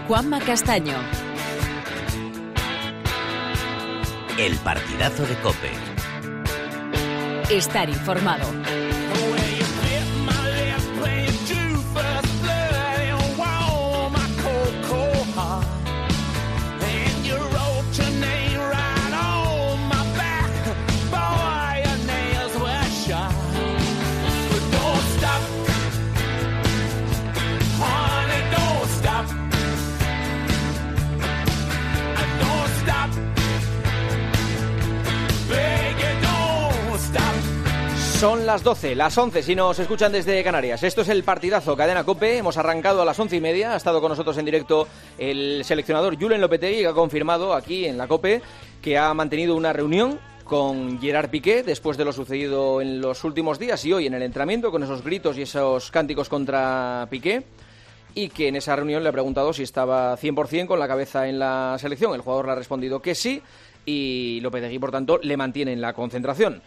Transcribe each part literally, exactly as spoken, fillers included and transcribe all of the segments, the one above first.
Juanma Castaño. El partidazo de COPE. Estar informado. Son las doce, las once si nos escuchan desde Canarias. Esto es el partidazo Cadena COPE. Hemos arrancado a las once y media. Ha estado con nosotros en directo el seleccionador Julen Lopetegui, que ha confirmado aquí en la COPE que ha mantenido una reunión con Gerard Piqué después de lo sucedido en los últimos días y hoy en el entrenamiento, con esos gritos y esos cánticos contra Piqué, y que en esa reunión le ha preguntado si estaba cien por ciento con la cabeza en la selección. El jugador le ha respondido que sí, y Lopetegui, por tanto, le mantiene en la concentración.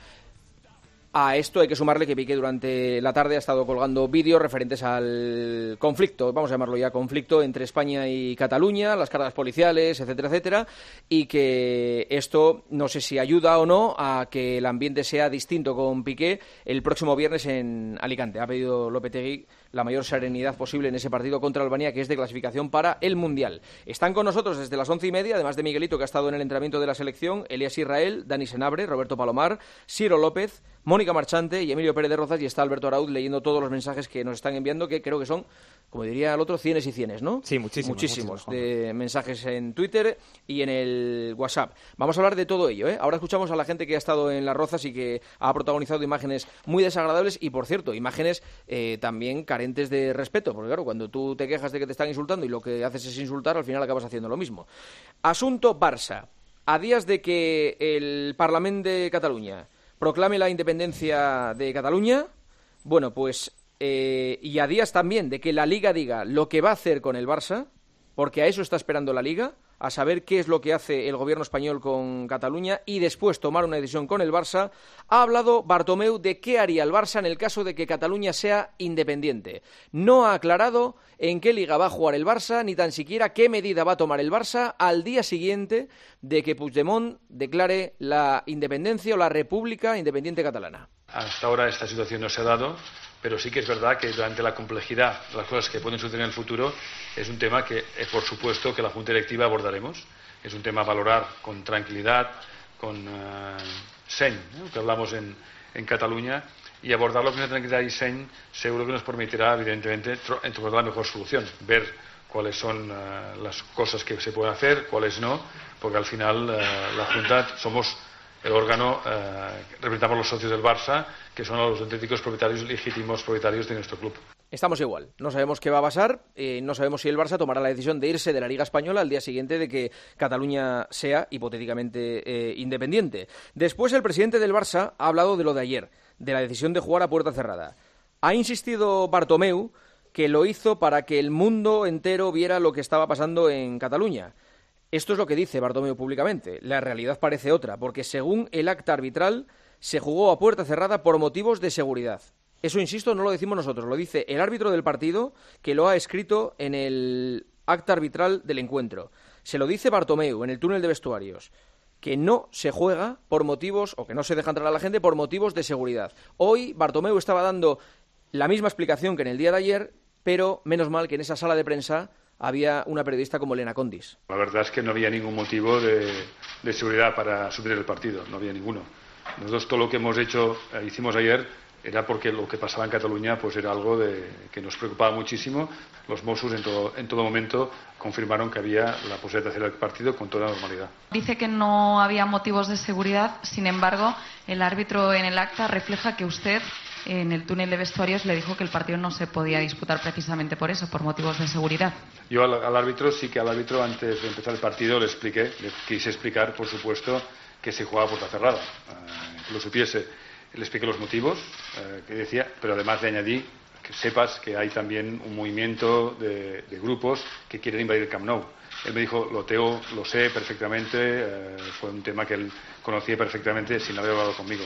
A esto hay que sumarle que Piqué durante la tarde ha estado colgando vídeos referentes al conflicto, vamos a llamarlo ya conflicto, entre España y Cataluña, las cargas policiales, etcétera, etcétera, y que esto no sé si ayuda o no a que el ambiente sea distinto con Piqué el próximo viernes en Alicante. Ha pedido Lopetegui la mayor serenidad posible en ese partido contra Albania, que es de clasificación para el Mundial. Están con nosotros desde las once y media, además de Miguelito, que ha estado en el entrenamiento de la selección, Elías Israel, Dani Senabre, Roberto Palomar, Ciro López, Mónica Marchante y Emilio Pérez de Rozas, y está Alberto Arauz leyendo todos los mensajes que nos están enviando, que creo que son, como diría el otro, cienes y cienes, ¿no? Sí, muchísimos. Muchísimos, muchísimos de mensajes en Twitter y en el WhatsApp. Vamos a hablar de todo ello, ¿eh? Ahora escuchamos a la gente que ha estado en Las Rozas y que ha protagonizado imágenes muy desagradables y, por cierto, imágenes eh, también carentes de respeto, porque claro, cuando tú te quejas de que te están insultando y lo que haces es insultar, al final acabas haciendo lo mismo. Asunto Barça. A días de que el Parlament de Cataluña proclame la independencia de Cataluña, bueno, pues, eh, y a días también de que la Liga diga lo que va a hacer con el Barça, porque a eso está esperando la Liga, a saber qué es lo que hace el gobierno español con Cataluña y después tomar una decisión con el Barça, ha hablado Bartomeu de qué haría el Barça en el caso de que Cataluña sea independiente. No ha aclarado en qué liga va a jugar el Barça, ni tan siquiera qué medida va a tomar el Barça al día siguiente de que Puigdemont declare la independencia o la República Independiente Catalana. Hasta ahora esta situación no se ha dado, pero sí que es verdad que durante la complejidad de las cosas que pueden suceder en el futuro es un tema que, eh, por supuesto, que la Junta Directiva abordaremos. Es un tema a valorar con tranquilidad, con uh, seny, ¿no? que hablamos en, en Cataluña, y abordarlo con tranquilidad y seny seguro que nos permitirá, evidentemente, encontrar la mejor solución, ver cuáles son uh, las cosas que se pueden hacer, cuáles no, porque al final uh, la Junta somos el órgano, eh, representamos los socios del Barça, que son los auténticos propietarios, legítimos propietarios de nuestro club. Estamos igual, no sabemos qué va a pasar, eh, no sabemos si el Barça tomará la decisión de irse de la Liga Española al día siguiente de que Cataluña sea hipotéticamente eh, independiente. Después el presidente del Barça ha hablado de lo de ayer, de la decisión de jugar a puerta cerrada. Ha insistido Bartomeu que lo hizo para que el mundo entero viera lo que estaba pasando en Cataluña. Esto es lo que dice Bartomeu públicamente. La realidad parece otra, porque según el acta arbitral se jugó a puerta cerrada por motivos de seguridad. Eso, insisto, no lo decimos nosotros, lo dice el árbitro del partido, que lo ha escrito en el acta arbitral del encuentro. Se lo dice Bartomeu en el túnel de vestuarios, que no se juega por motivos, o que no se deja entrar a la gente por motivos de seguridad. Hoy Bartomeu estaba dando la misma explicación que en el día de ayer, pero menos mal que en esa sala de prensa había una periodista como Elena Condis. La verdad es que no había ningún motivo de, de seguridad para suplir el partido, no había ninguno. Nosotros todo lo que hemos hecho, eh, hicimos ayer, era porque lo que pasaba en Cataluña pues era algo de, que nos preocupaba muchísimo. Los Mossos en todo, en todo momento confirmaron que había la posibilidad de hacer el partido con toda normalidad. Dice que no había motivos de seguridad, sin embargo, el árbitro en el acta refleja que usted en el túnel de vestuarios le dijo que el partido no se podía disputar precisamente por eso, por motivos de seguridad. Yo al, al árbitro, sí que al árbitro antes de empezar el partido le expliqué, le quise explicar, por supuesto, que se jugaba a puerta cerrada, uh, que lo supiese. Le expliqué los motivos uh, que decía, pero además le añadí que sepas que hay también un movimiento de, de grupos que quieren invadir el Camp Nou. Él me dijo, lo teo, lo sé perfectamente, uh, fue un tema que él conocía perfectamente sin haber hablado conmigo.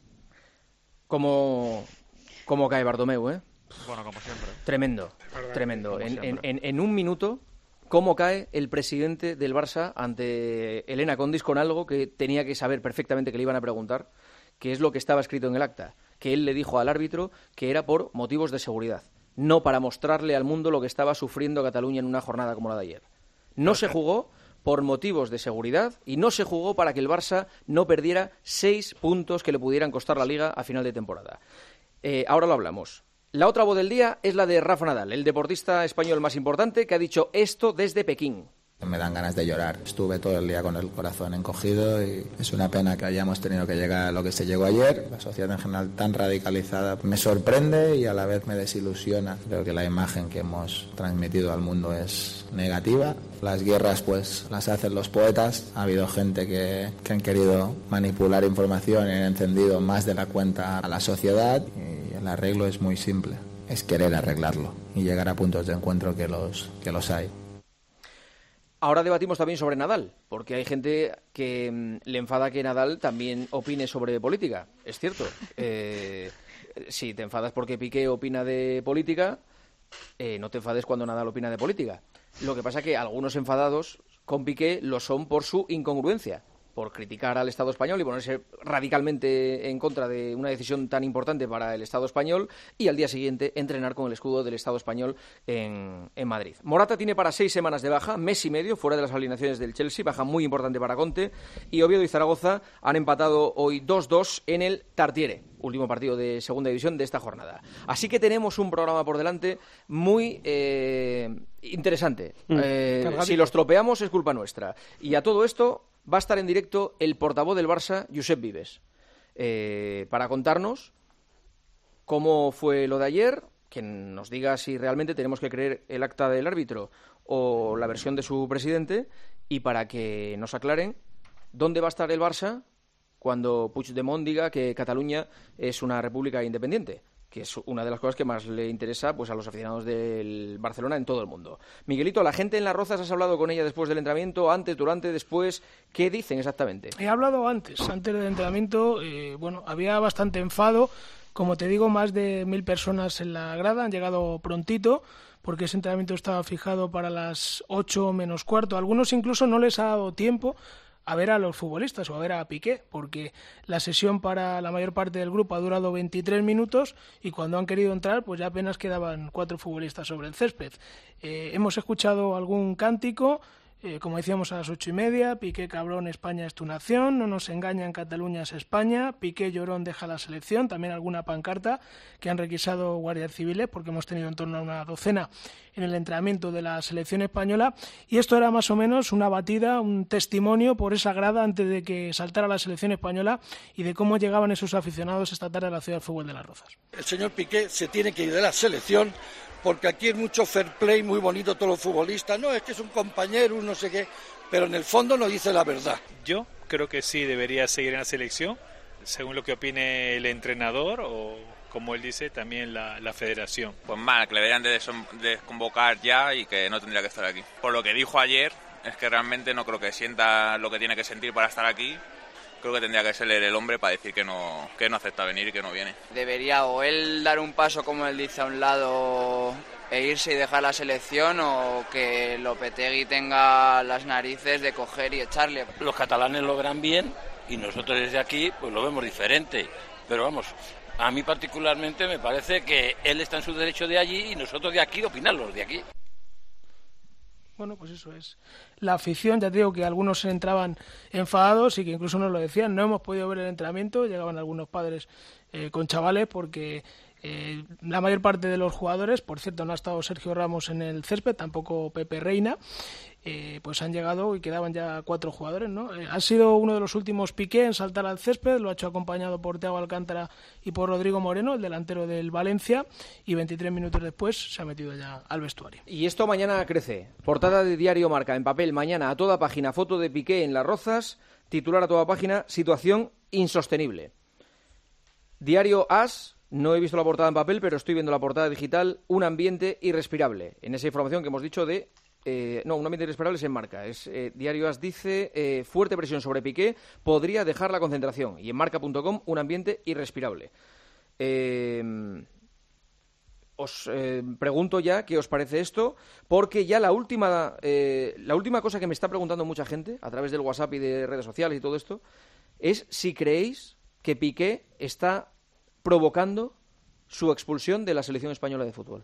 Como, como cae Bartomeu, ¿eh? Bueno, como siempre. Tremendo, tremendo. En, en, en, en un minuto cómo cae el presidente del Barça ante Elena Condis con algo que tenía que saber perfectamente que le iban a preguntar, que es lo que estaba escrito en el acta, que él le dijo al árbitro que era por motivos de seguridad, no para mostrarle al mundo lo que estaba sufriendo Cataluña en una jornada como la de ayer. No se jugó por motivos de seguridad y no se jugó para que el Barça no perdiera seis puntos que le pudieran costar la Liga a final de temporada. Eh, ahora lo hablamos. La otra voz del día es la de Rafa Nadal, el deportista español más importante, que ha dicho esto desde Pekín. Me dan ganas de llorar. Estuve todo el día con el corazón encogido y es una pena que hayamos tenido que llegar a lo que se llegó ayer. La sociedad en general tan radicalizada me sorprende y a la vez me desilusiona. Creo que la imagen que hemos transmitido al mundo es negativa. Las guerras pues las hacen los poetas. Ha habido gente que, que han querido manipular información y han encendido más de la cuenta a la sociedad y el arreglo es muy simple. Es querer arreglarlo y llegar a puntos de encuentro que los, que los hay. Ahora debatimos también sobre Nadal, porque hay gente que mmm, le enfada que Nadal también opine sobre política. Es cierto. Eh, si te enfadas porque Piqué opina de política, eh, no te enfades cuando Nadal opina de política. Lo que pasa es que algunos enfadados con Piqué lo son por su incongruencia, por criticar al Estado español y ponerse radicalmente en contra de una decisión tan importante para el Estado español y al día siguiente entrenar con el escudo del Estado español en, en Madrid. Morata tiene para seis semanas de baja, mes y medio fuera de las alineaciones del Chelsea, baja muy importante para Conte, y Oviedo y Zaragoza han empatado hoy dos dos en el Tartiere, último partido de segunda división de esta jornada. Así que tenemos un programa por delante muy eh, interesante. Mm, eh, si los tropeamos es culpa nuestra. Y a todo esto va a estar en directo el portavoz del Barça, Josep Vives, eh, para contarnos cómo fue lo de ayer, que nos diga si realmente tenemos que creer el acta del árbitro o la versión de su presidente, y para que nos aclaren dónde va a estar el Barça cuando Puigdemont diga que Cataluña es una república independiente, que es una de las cosas que más le interesa pues a los aficionados del Barcelona en todo el mundo. Miguelito, la gente en Las Rozas, ¿has hablado con ella después del entrenamiento, antes, durante, después? ¿Qué dicen exactamente? He hablado antes, antes del entrenamiento. Eh, bueno, había bastante enfado. Como te digo, más de mil personas en la grada, han llegado prontito, porque ese entrenamiento estaba fijado para las ocho menos cuarto. A algunos incluso no les ha dado tiempo a ver a los futbolistas o a ver a Piqué, porque la sesión para la mayor parte del grupo ha durado veintitrés minutos y cuando han querido entrar pues ya apenas quedaban cuatro futbolistas sobre el césped. Eh, hemos escuchado algún cántico, eh, como decíamos a las ocho y media: Piqué cabrón, España es tu nación, no nos engañan, Cataluña es España, Piqué llorón, deja la selección. También alguna pancarta que han requisado guardias civiles, porque hemos tenido en torno a una docena en el entrenamiento de la selección española, y esto era más o menos una batida, un testimonio por esa grada antes de que saltara la selección española y de cómo llegaban esos aficionados esta tarde a la ciudad de fútbol de Las Rozas. El señor Piqué se tiene que ir de la selección porque aquí hay mucho fair play, muy bonito todos los futbolistas, no, es que es un compañero, un no sé qué, pero en el fondo no dice la verdad. Yo creo que sí debería seguir en la selección, según lo que opine el entrenador o, como él dice, también la, la federación. Pues mal, que le deberían de desconvocar ya y que no tendría que estar aquí. Por lo que dijo ayer, es que realmente no creo que sienta lo que tiene que sentir para estar aquí. Creo que tendría que ser él el hombre para decir que no, que no acepta venir y que no viene. Debería o él dar un paso, como él dice, a un lado e irse y dejar la selección, o que Lopetegui tenga las narices de coger y echarle. Los catalanes lo verán bien y nosotros desde aquí pues lo vemos diferente, pero vamos, a mí particularmente me parece que él está en su derecho de allí y nosotros de aquí opinar los de aquí. Bueno, pues eso es la afición. Ya te digo que algunos entraban enfadados y que incluso nos lo decían. No hemos podido ver el entrenamiento, llegaban algunos padres eh, con chavales porque eh, la mayor parte de los jugadores, por cierto no ha estado Sergio Ramos en el césped, tampoco Pepe Reina, eh, pues han llegado y quedaban ya cuatro jugadores, ¿no? Eh, ha sido uno de los últimos Piqué en saltar al césped, lo ha hecho acompañado por Thiago Alcántara y por Rodrigo Moreno, el delantero del Valencia, y veintitrés minutos después se ha metido ya al vestuario. Y esto mañana crece. Portada de Diario Marca en papel mañana a toda página, foto de Piqué en Las Rozas, titular a toda página, situación insostenible. Diario As, no he visto la portada en papel, pero estoy viendo la portada digital, un ambiente irrespirable. En esa información que hemos dicho de... Eh, no, un ambiente irrespirable es en Marca. Es, eh, Diario As dice, eh, fuerte presión sobre Piqué, podría dejar la concentración. Y en marca punto com, un ambiente irrespirable. Eh, os eh, pregunto ya qué os parece esto, porque ya la última, eh, la última cosa que me está preguntando mucha gente, a través del WhatsApp y de redes sociales y todo esto, es si creéis que Piqué está provocando su expulsión de la selección española de fútbol.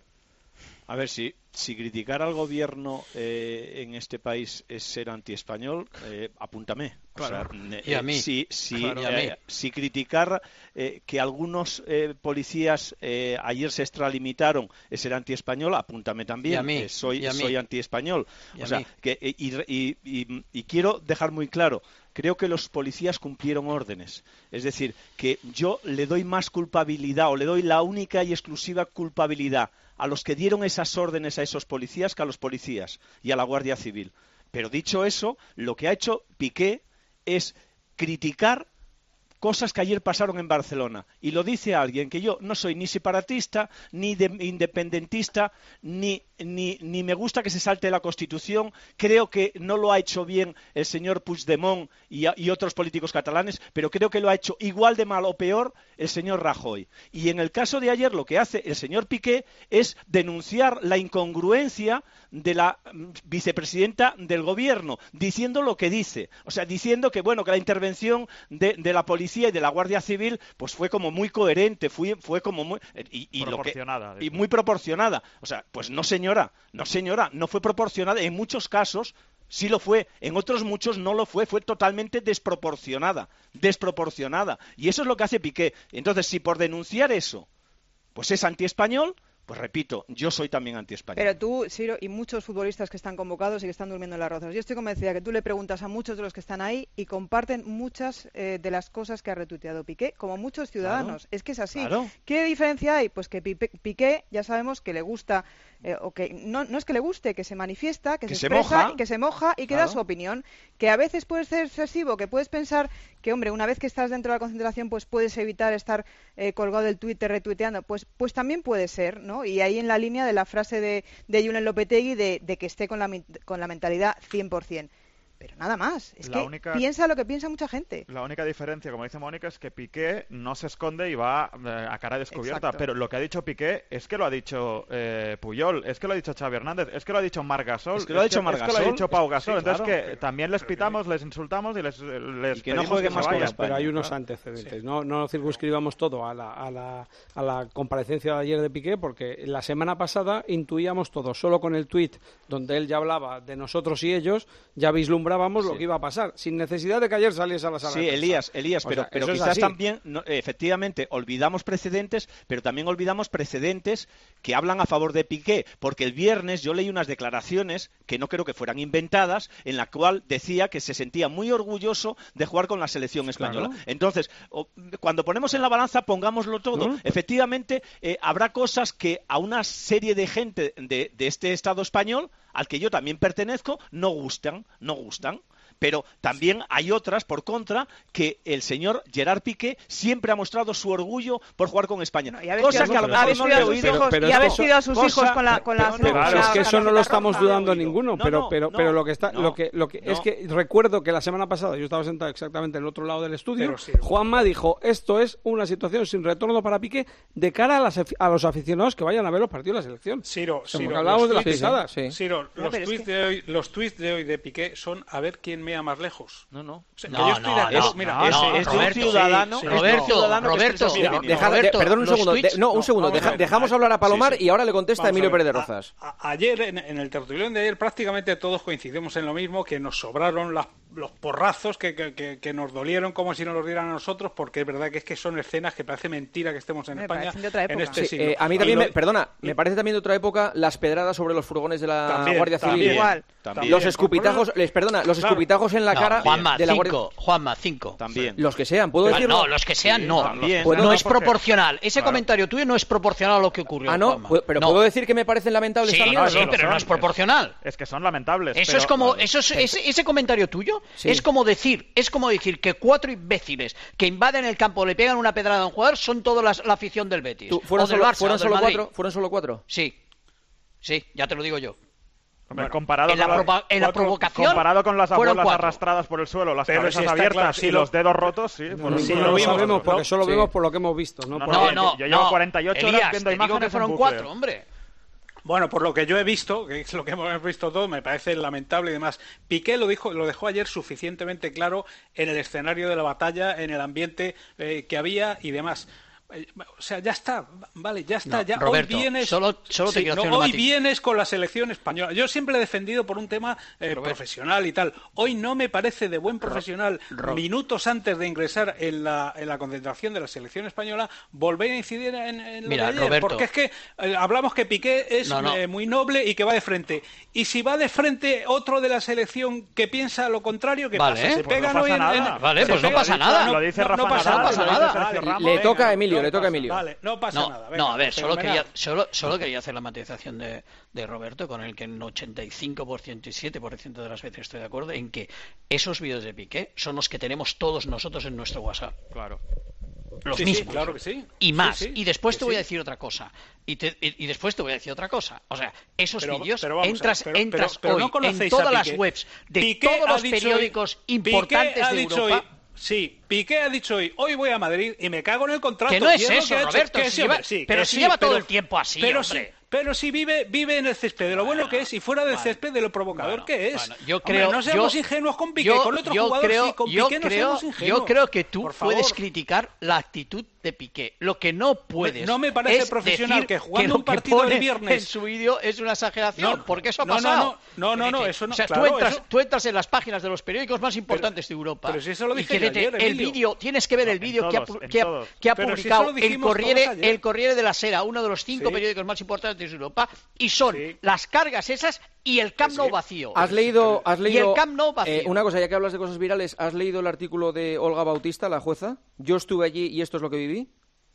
A ver, si, si criticar al gobierno eh, en este país es ser antiespañol, eh, apúntame. Claro. O sea, y a mí. Eh, si, si, claro. eh, y a mí. si criticar eh, que algunos eh, policías eh, ayer se extralimitaron es ser antiespañol, apúntame también. Y a mí. Eh, soy, y a mí. soy antiespañol. Y o a sea, mí. que, y, y, y, y quiero dejar muy claro, creo que los policías cumplieron órdenes. Es decir, que yo le doy más culpabilidad o le doy la única y exclusiva culpabilidad a los que dieron esas órdenes a esos policías que a los policías y a la Guardia Civil. Pero dicho eso, lo que ha hecho Piqué es criticar cosas que ayer pasaron en Barcelona. Y lo dice alguien que yo no soy ni separatista, ni de, independentista, ni, ni, ni me gusta que se salte la Constitución. Creo que no lo ha hecho bien el señor Puigdemont y, y otros políticos catalanes, pero creo que lo ha hecho igual de mal o peor el señor Rajoy. Y en el caso de ayer lo que hace el señor Piqué es denunciar la incongruencia de la vicepresidenta del gobierno, diciendo lo que dice. O sea, diciendo que, bueno, que la intervención de, de la policía y de la Guardia Civil pues fue como muy coherente, fue, fue como muy y, y proporcionada lo que, y muy proporcionada. O sea, pues no señora, no señora, no fue proporcionada. En muchos casos sí lo fue, en otros muchos no lo fue, fue totalmente desproporcionada, desproporcionada. Y eso es lo que hace Piqué. Entonces, si por denunciar eso, pues es antiespañol, pues repito, yo soy también antiespañol. Pero tú, Siro, y muchos futbolistas que están convocados y que están durmiendo en las rozas, yo estoy convencida que tú le preguntas a muchos de los que están ahí y comparten muchas eh, de las cosas que ha retuiteado Piqué, como muchos ciudadanos. Claro, es que es así. Claro. ¿Qué diferencia hay? Pues que Piqué ya sabemos que le gusta, eh, o que no, no es que le guste, que se manifiesta, que, que se, se expresa, moja. que se moja y que claro. da su opinión, que a veces puede ser excesivo, que puedes pensar que, hombre, una vez que estás dentro de la concentración, pues puedes evitar estar eh, colgado del Twitter retuiteando, pues, pues también puede ser, ¿no? Y ahí en la línea de la frase de, de Julen Lopetegui de, de que esté con la, con la mentalidad cien por ciento. Pero nada más, es la que única, piensa lo que piensa mucha gente. La única diferencia, como dice Mónica, es que Piqué no se esconde y va eh, a cara descubierta. Exacto. Pero lo que ha dicho Piqué es que lo ha dicho eh, Puyol, es que lo ha dicho Xavi Hernández, es que lo ha dicho Marc Gasol, es que lo ha dicho, es que, Marc es Gasol, que lo ha dicho Pau Gasol. Sí, Entonces claro. que también les pitamos, les insultamos y les, les y que no jueguen más con España. Pero hay unos antecedentes. Sí. No, no circunscribamos todo a la, a, la, a la comparecencia de ayer de Piqué, porque la semana pasada intuíamos todo, solo con el tuit donde él ya hablaba de nosotros y ellos, ya vislumbrábamos sí. lo que iba a pasar, sin necesidad de que ayer saliese a la sala. Sí, de Elías, Elías, pero, o sea, pero quizás también, no, efectivamente, olvidamos precedentes, pero también olvidamos precedentes que hablan a favor de Piqué, porque el viernes yo leí unas declaraciones que no creo que fueran inventadas, en la cual decía que se sentía muy orgulloso de jugar con la selección española. Claro. Entonces, o, cuando ponemos en la balanza, pongámoslo todo. ¿Mm? Efectivamente, eh, habrá cosas que a una serie de gente de, de este Estado español, al que yo también pertenezco, no gustan, no gustan. Pero también hay otras, por contra, que el señor Gerard Piqué siempre ha mostrado su orgullo por jugar con España. No, cosa que a lo mejor no le he oído. Hijos, pero, pero y ha vestido a sus cosa, hijos con la con la pero, claro, es que eso no lo estamos dudando ninguno, pero no, pero no, pero lo que está no, lo que lo que no. es que recuerdo que la semana pasada yo estaba sentado exactamente en el otro lado del estudio, sí, Juanma dijo, esto es una situación sin retorno para Piqué de cara a, las, a los aficionados que vayan a ver los partidos de la selección. Ciro, o sea, Ciro, hablábamos de las tweets, pisadas. Sí. Ciro, no, los tweets es que... de hoy, los tweets de hoy de Piqué son a ver quién mea más lejos. No, no. O sea, no, yo estoy no, de acuerdo. no, Mira, no, es, no, es Roberto, un ciudadano, sí, sí. es Roberto, un ciudadano Roberto, que Roberto, Deja, Roberto, de, perdón un segundo, tweets, de, no, un no, segundo, deja, ver, dejamos hablar a Palomar sí, sí. y ahora le contesta vamos Emilio Pérez de Rozas. A, a, ayer, en, en el tertulión de ayer, prácticamente todos coincidimos en lo mismo, que nos sobraron las, los porrazos que, que, que, que nos dolieron como si nos los dieran a nosotros, porque es verdad que es que son escenas que parece mentira que estemos en me España en este sí, siglo. Eh, a mí también, lo, me, perdona, y, me parece también de otra época las pedradas sobre los furgones de la también, Guardia Civil. También, igual. También. Los escupitajos, les perdona, los claro. escupitajos en la no, cara Juanma, de la cinco, Guardia Juanma, cinco. También. Los que sean, ¿puedo ah, decirlo? No, los que sean sí, no. También. No, no, no es porque... proporcional. Ese claro. comentario tuyo no es proporcional a lo que ocurrió. Ah, no, Juanma. pero no. puedo decir que me parecen lamentables sí, también. No, sí, pero no es proporcional. Es que son lamentables. Eso pero... es como, eso es, ese, ese comentario tuyo sí. es como decir, es como decir que cuatro imbéciles que invaden el campo le pegan una pedrada a un jugador son toda la, la afición del Betis. ¿Tú, fueron, o del solo, Barça, ¿fueron o del solo Madrid. cuatro? ¿Fueron solo cuatro? Sí, sí, ya te lo digo yo. Hombre, comparado, en la, con propa- en la cuatro, provocación comparado con las abuelas cuatro. arrastradas por el suelo, las Pero cabezas si está abiertas claro, si y lo- los dedos rotos, sí. Por Sí, no lo lo vimos, sabemos porque ¿no? solo Sí. vemos por lo que hemos visto. No, No, por- no, No, no, yo llevo no. cuarenta y ocho Elías, horas viendo te digo imágenes que fueron en bucle. cuatro, hombre. Bueno, por lo que yo he visto, que es lo que hemos visto todos, me parece lamentable y demás. Piqué lo dijo, lo dejó ayer suficientemente claro en el escenario de la batalla, en el ambiente eh, que había y demás. Eh, O sea, ya está, vale, ya está. No, ya Roberto, hoy vienes, solo- solo te sí, quiero no, hacer una hoy mati- vienes con la selección española. Yo siempre he defendido por un tema eh, profesional y tal. Hoy no me parece de buen profesional, Ro- minutos antes de ingresar en la, en la concentración de la selección española, volver a incidir en, en lo Mira, de ayer. Roberto. Porque es que eh, hablamos que Piqué es No, no. eh, muy noble y que va de frente. Y si va de frente otro de la selección que piensa lo contrario, ¿qué Vale, pasa? Se pues no pegan pasa hoy en- nada. en- Vale, se pues no pegan- pasa nada. Lo dice no, Rafa no pasa Nadal, nada. no pasa nada. Vale, Le venga, toca a Emilio, no le toca a pasa- Emilio. Vale, no pasa No, nada. venga, no, a ver, solo fenomenal. quería, solo, solo quería hacer la matización de, de Roberto, con el que en ochenta y cinco por ciento y siete por ciento de las veces estoy de acuerdo, en que esos vídeos de Piqué son los que tenemos todos nosotros en nuestro WhatsApp. Claro. Los Sí, sí, mismos. claro que sí. Y más. Sí, sí, y después que te voy sí. a decir otra cosa. Y, te- y- y después te voy a decir otra cosa. O sea, esos Pero- vídeos, pero vamos a- entras, pero- entras pero- pero hoy no en conocéis a todas las Piqué. webs de Piqué todos ha los dicho periódicos hoy- importantes Piqué ha de dicho Europa. hoy- sí, Piqué ha dicho hoy, hoy voy a Madrid y me cago en el contrato. Que no es y lo eso, que ha hecho. Roberto, Que si sí, lleva- hombre, sí, pero que si sí, lleva todo pero- el tiempo así, pero hombre. sí, pero si vive vive en el césped de lo bueno que es y fuera del césped de lo provocador bueno, que es. bueno, yo Hombre, creo- no seamos yo- ingenuos con Piqué, yo- con otro yo jugador creo, sí, con yo Piqué no creo, seamos ingenuos. yo creo que tú Por favor. puedes criticar la actitud de Piqué. Lo que no puedes No me parece es profesional decir que jugando lo un partido pone el viernes- en su vídeo es una exageración, No, porque eso ha no, no, pasado. no, no, no, Es no, decir, eso no, o sea, claro, tú, entras, eso- tú entras en las páginas de los periódicos más importantes de Europa. pero si eso lo y dije que yo te- ayer, el Emilio. vídeo, tienes que ver el en vídeo que ha, todos, pu- en que ha- todos. que ha Pero si publicado eso lo el dijimos Corriere, todos ayer. el Corriere de la Sera, uno de los cinco Sí. periódicos más importantes de Europa, y son Sí. las cargas esas y el Camp Nou vacío. ¿Has leído, has Y leído el Camp Nou vacío. eh, una cosa, ya que hablas de cosas virales, ¿has leído el artículo de Olga Bautista, la jueza? Yo estuve allí y esto es lo que viví.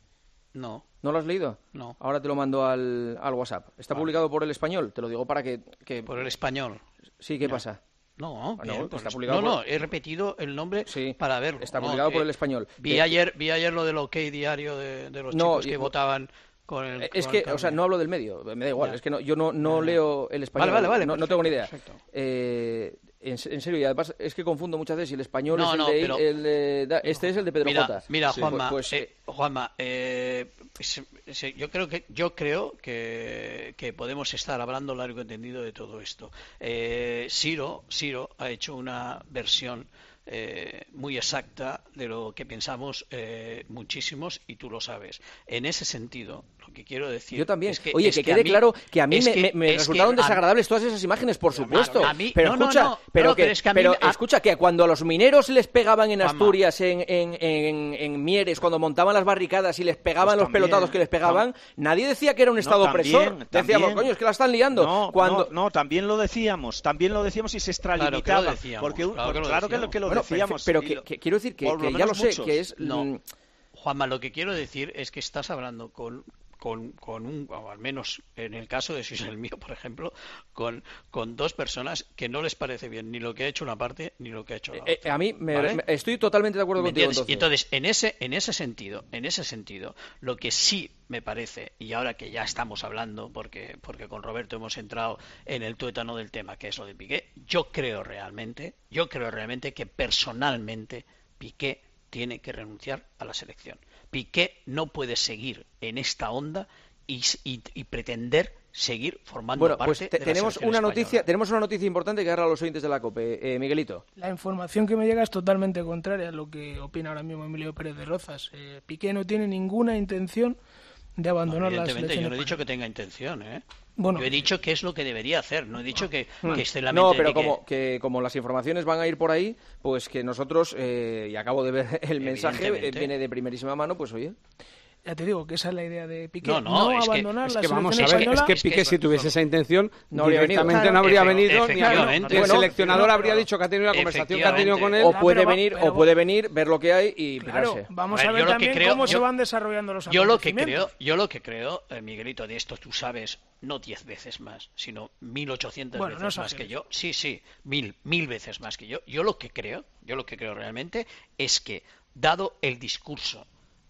No. ¿No lo has leído? No. Ahora te lo mando al, al WhatsApp. Está Vale. publicado por El Español, te lo digo para que... que... Por el español. Sí, ¿qué Ya. pasa? No, Ah, bien, no, pues está no, publicado no, por- he repetido el nombre Sí, para verlo. está No, publicado que por El Español. Vi Que- ayer, vi ayer lo del OK Diario de, de los No, chicos que y- votaban con el... Es con que, el o sea, carnet. no hablo del medio, me da igual, Ya. es que no, yo no, no Ya, ya. leo El Español, Vale, vale, vale, no, no perfecto, tengo ni idea. perfecto. Eh, en, en serio, y además es que confundo muchas veces, y El Español No, es el no, de... pero- el de- da- este es el de Pedro Mira, Jota. mira, Sí, Juanma, pues, eh, Juanma, eh, pues, sí, yo creo que yo creo que, que podemos estar hablando largo y entendido de todo esto. Eh, Ciro, Ciro ha hecho una versión eh, muy exacta de lo que pensamos eh, muchísimos, y tú lo sabes. En ese sentido, lo que quiero decir yo también. es que, Oye, es que que a quede mí- claro que a mí es me, que- me- me es que resultaron a- desagradables todas esas imágenes, por supuesto. a mí- pero no, no, escucha, no, pero, no, que, pero es que a mí pero me- a- escucha que cuando a los mineros les pegaban en Juanma. Asturias, en, en, en, en Mieres, cuando montaban las barricadas y les pegaban Pues los también, pelotados que les pegaban, nadie decía que era un No, estado también, opresor. también. Decíamos, coño, es que la están liando. No, cuando... no, no, también lo decíamos, también lo decíamos y se extralimitaban. Claro que lo decíamos, porque un- claro que lo claro que lo, decíamos. que lo Bueno, decíamos. pero y que, lo- que quiero decir que, por lo que ya menos lo sé, muchos. que es... No. mm, Juanma, lo que quiero decir es que estás hablando con, con, con un, o al menos en el caso de si es el mío, por ejemplo, con, con dos personas que no les parece bien ni lo que ha hecho una parte ni lo que ha hecho la otra. eh, a mí me, ¿Vale? me- estoy totalmente de acuerdo ¿Me contigo. entiendes? Entonces. Y entonces, en ese, en ese sentido, en ese sentido, lo que sí me parece, y ahora que ya estamos hablando, porque, porque con Roberto hemos entrado en el tuétano del tema, que es lo de Piqué, yo creo realmente, yo creo realmente que personalmente Piqué tiene que renunciar a la selección. Piqué no puede seguir en esta onda y, y, y pretender seguir formando Bueno, parte pues te- de la tenemos selección una española. noticia, tenemos una noticia importante que darle a los oyentes de la COPE. Eh, Miguelito. La información que me llega es totalmente contraria a lo que opina ahora mismo Emilio Pérez de Rozas. Eh, Piqué no tiene ninguna intención de abandonar la Evidentemente, selección yo no he dicho española. que tenga intención, ¿eh? Bueno, yo he dicho que es lo que debería hacer, no he dicho que, que esté en la mente No, de pero Piqué. como, que como las informaciones van a ir por ahí, pues que nosotros, eh, y acabo de ver el mensaje, eh, Evidentemente. viene de primerísima mano, pues oye. ya te digo que esa es la idea de Piqué. No, no, es que- abandonar Es la que vamos a selección ver, es española. que Es que Piqué, eso- si tuviese esa intención, No habría venido. directamente Claro. no habría Efe- venido, ni, efectivamente. ni el Bueno, seleccionador pero- habría dicho que ha tenido una conversación que ha tenido con él. O Ah, puede pero va- venir, pero o puede venir, ver lo que hay y Claro, pirarse. vamos A a ver, ver yo lo que también creo- cómo se yo- van desarrollando los Yo lo que acontecimientos. creo, yo lo que creo, eh, Miguelito, de esto tú sabes, no diez veces más, sino mil ochocientas Bueno, veces no más exageres. que yo. Sí, sí, mil, mil veces más que yo. Yo lo que creo, yo lo que creo realmente es que, dado el discurso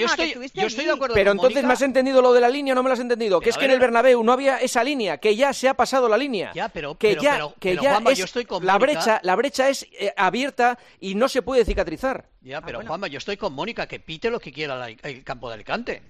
yo estoy, yo estoy de acuerdo Pero con entonces Mónica. me has entendido lo de la línea o no me lo has entendido. Pero que es a que ver, en el Bernabéu no había esa línea, que ya se ha pasado la línea. Ya, pero, que pero, ya, pero, que pero, ya Juanma, es yo estoy con la Mónica. brecha, la brecha es eh, abierta y no se puede cicatrizar. Ya, pero ah, bueno. Juanma, yo estoy con Mónica, que pite lo que quiera la, el campo de Alicante.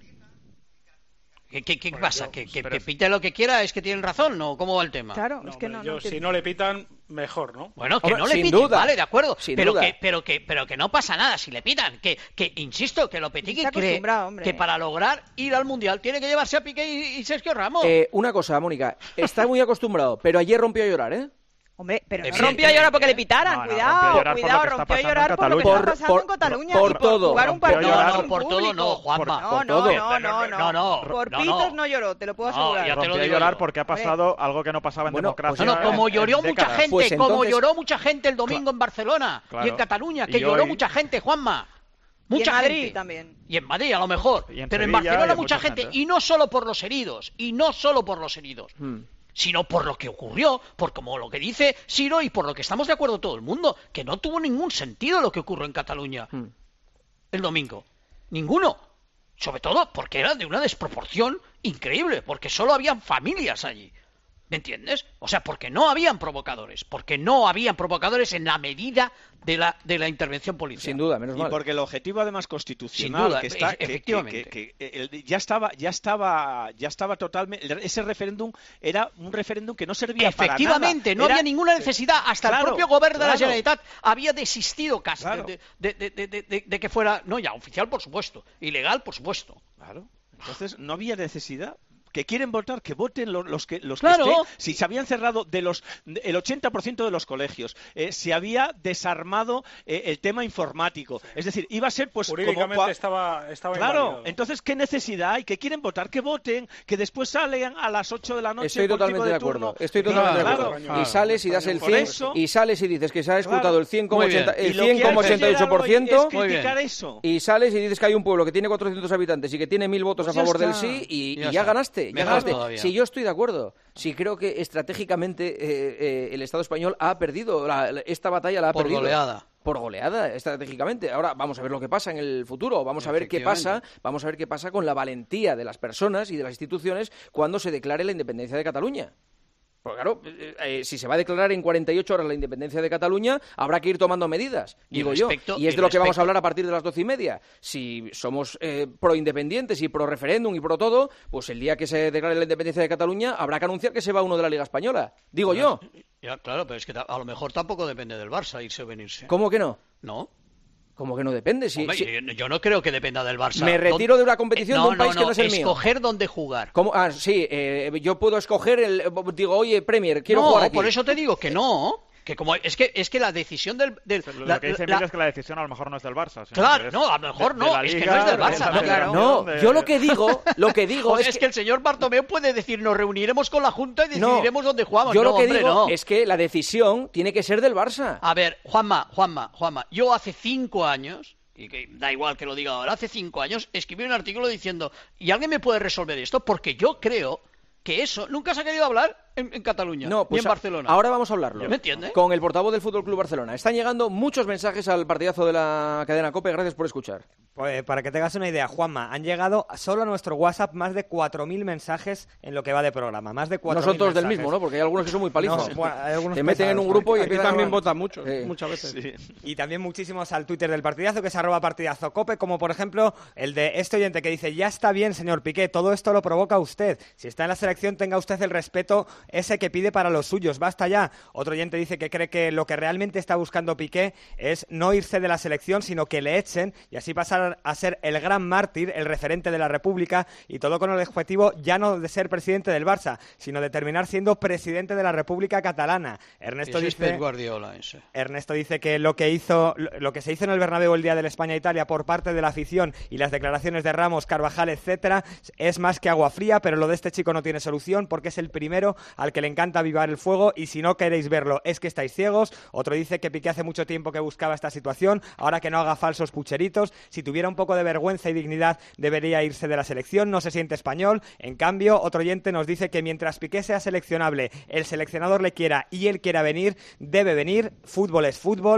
¿Qué, qué, qué bueno, pasa? Yo, ¿Que, que, ¿Que pite lo que quiera es que tienen razón? ¿No? ¿Cómo va el tema? Claro, no, es que hombre, no, yo, no si no le pitan, mejor, ¿no? Bueno, que hombre, no le sin piten, duda, vale, de acuerdo. Sin pero, duda. Que, pero, que, pero que no pasa nada si le pitan. Que, que insisto, que Lopetegui cree hombre. que para lograr ir al Mundial tiene que llevarse a Piqué y, y Sergio Ramos. Eh, una cosa, Mónica, está muy acostumbrado, pero ayer rompió a llorar, ¿eh? Hombre, pero no rompió a llorar porque le pitaran, no, no, cuidado, rompió a llorar cuidado, por lo que rompió a está llorar por lo que por, está pasando por, en Cataluña. por y por todo. jugar un partido no, no, sin por todo público. no, Juanma. No, por no, todo. no, no, no, no, no, por no, pitos no. no lloró, te lo puedo No, asegurar. ya te lo Rompió a digo llorar yo. porque ha pasado algo que no pasaba en Bueno, democracia. No, no, como en- lloró en mucha décadas. gente, Pues como entonces- lloró mucha gente el domingo en Barcelona Claro. y en Cataluña, Y que lloró hoy- mucha gente, Juanma. Y en Mucha Madrid gente. también. Y en Madrid, a lo mejor. Y en Pero en Sevilla Barcelona y mucha mucha gente. gente. Y no solo por los heridos. Y no solo por los heridos. Hmm. Sino por lo que ocurrió, por como lo que dice Siro y por lo que estamos de acuerdo todo el mundo, que no tuvo ningún sentido lo que ocurrió en Cataluña Hmm. el domingo. Ninguno. Sobre todo porque era de una desproporción increíble, porque solo habían familias allí. ¿Me entiendes? O sea, porque no habían provocadores, porque no habían provocadores en la medida de la, de la intervención policial. Sin duda, menos Y mal. porque el objetivo además constitucional Sin duda, que está e- que- efectivamente. que- que- que el- ya estaba ya estaba ya estaba totalmente ese referéndum era un referéndum que no servía para nada. Efectivamente, no Era- había ninguna necesidad. Hasta Claro, el propio gobierno de la claro. Generalitat había desistido casi Claro. de, de- de- de- de- de- de que fuera, no ya, oficial por supuesto, ilegal por supuesto. Claro. Entonces no había necesidad. Que quieren votar, que voten los, los que los Claro. que estén. Si se habían cerrado de los el ochenta por ciento de los colegios, eh, se había desarmado eh, el tema informático. Es decir, iba a ser pues como Jurídicamente cua- estaba, estaba Claro, invalidado. entonces, ¿qué necesidad hay? Que quieren votar, que voten, que después salgan a las ocho de la noche. Estoy por totalmente tipo de turno. acuerdo. Estoy totalmente Claro, de acuerdo. claro. Y sales y das el Por cien eso- y sales y dices que se ha escrutado Claro. el cien coma Muy bien. ochenta el Y lo cien que coma hay que ochenta y ocho por hacer ciento es criticar eso. y sales y dices que hay un pueblo que tiene cuatrocientos habitantes y que tiene mil votos Pues a ya favor del está. sí y, y Ya ya, está. ganaste. Ya Mejor ganaste. todavía. Si yo estoy de acuerdo. Si creo que estratégicamente eh, eh, el Estado español ha perdido la- la- esta batalla, la ha Por perdido. goleada. Por goleada, estratégicamente. Ahora vamos a ver lo que pasa en el futuro. Vamos a ver qué pasa. Vamos a ver qué pasa con la valentía de las personas y de las instituciones cuando se declare la independencia de Cataluña. Porque claro, eh, eh, si se va a declarar en cuarenta y ocho horas la independencia de Cataluña, habrá que ir tomando medidas, Y digo respecto- yo. Y es y de lo que vamos respecto- a hablar a partir de las doce y media. Si somos eh, pro-independientes y pro-referéndum y pro-todo, pues el día que se declare la independencia de Cataluña habrá que anunciar que se va uno de la Liga Española. Digo yo. Ya, claro, pero es que ta- a lo mejor tampoco depende del Barça irse o venirse. ¿Cómo que no? No. ¿Cómo que no depende? Si, Hombre, si- yo, yo no creo que dependa del Barça. Me retiro de una competición no, de un país no, que no es el mío. escoger dónde jugar. ¿Cómo? Ah, sí, eh, yo puedo escoger el... Digo, oye, Premier, quiero no, jugar aquí. por eso te digo que no. Que como es que es que la decisión del, del Lo la- que dice la- Emilio es que la decisión a lo mejor no es del Barça. sino Claro, que es no, a lo mejor de- no, de la es que Liga, no es del de Barça, la no, Federación, No, de- yo lo que digo, lo que digo Joder, es, es que el señor Bartomeu puede decir nos reuniremos con la Junta y No, decidiremos dónde jugamos. yo no, lo que hombre, digo no. es que la decisión tiene que ser del Barça. A ver, Juanma, Juanma, Juanma, yo hace cinco años, y que da igual que lo diga ahora, hace cinco años escribí un artículo diciendo, ¿y alguien me puede resolver esto? Porque yo creo que eso nunca se ha querido hablar en, en Cataluña, No, pues ni en a- Barcelona. ahora vamos a hablarlo. ¿Me entiendes? Con el portavoz del Fútbol Club Barcelona. Están llegando muchos mensajes al partidazo de la cadena COPE. Gracias por escuchar. Pues para que tengas una idea, Juanma, han llegado solo a nuestro WhatsApp más de cuatro mil mensajes en lo que va de programa. Más de cuatro mil No son todos del mensajes. mismo, ¿no? Porque hay algunos que son muy palizos. No, bueno, hay algunos Te meten en pesados. un grupo y Aquí empiezan también a... votan muchos, Sí. muchas veces. Sí. Y también muchísimos al Twitter del partidazo, que es arroba partidazo cope, como por ejemplo el de este oyente que dice, ya está bien, señor Piqué, todo esto lo provoca usted. Si está en la selección, tenga usted el respeto ese que pide para los suyos, basta ya. Otro oyente dice que cree que lo que realmente está buscando Piqué es no irse de la selección, sino que le echen y así pasar a ser el gran mártir, el referente de la República, y todo con el objetivo ya no de ser presidente del Barça, sino de terminar siendo presidente de la República Catalana. Ernesto Ese es dice... Pep Guardiola, ese. Ernesto dice que lo que hizo, lo que se hizo en el Bernabéu el día del España-Italia por parte de la afición y las declaraciones de Ramos, Carvajal, etcétera, es más que agua fría, pero lo de este chico no tiene solución porque es el primero al que le encanta avivar el fuego y si no queréis verlo es que estáis ciegos. Otro dice que Piqué hace mucho tiempo que buscaba esta situación, ahora que no haga falsos pucheritos, si tuviera un poco de vergüenza y dignidad debería irse de la selección, no se siente español. En cambio, otro oyente nos dice que mientras Piqué sea seleccionable, el seleccionador le quiera y él quiera venir, debe venir, fútbol es fútbol.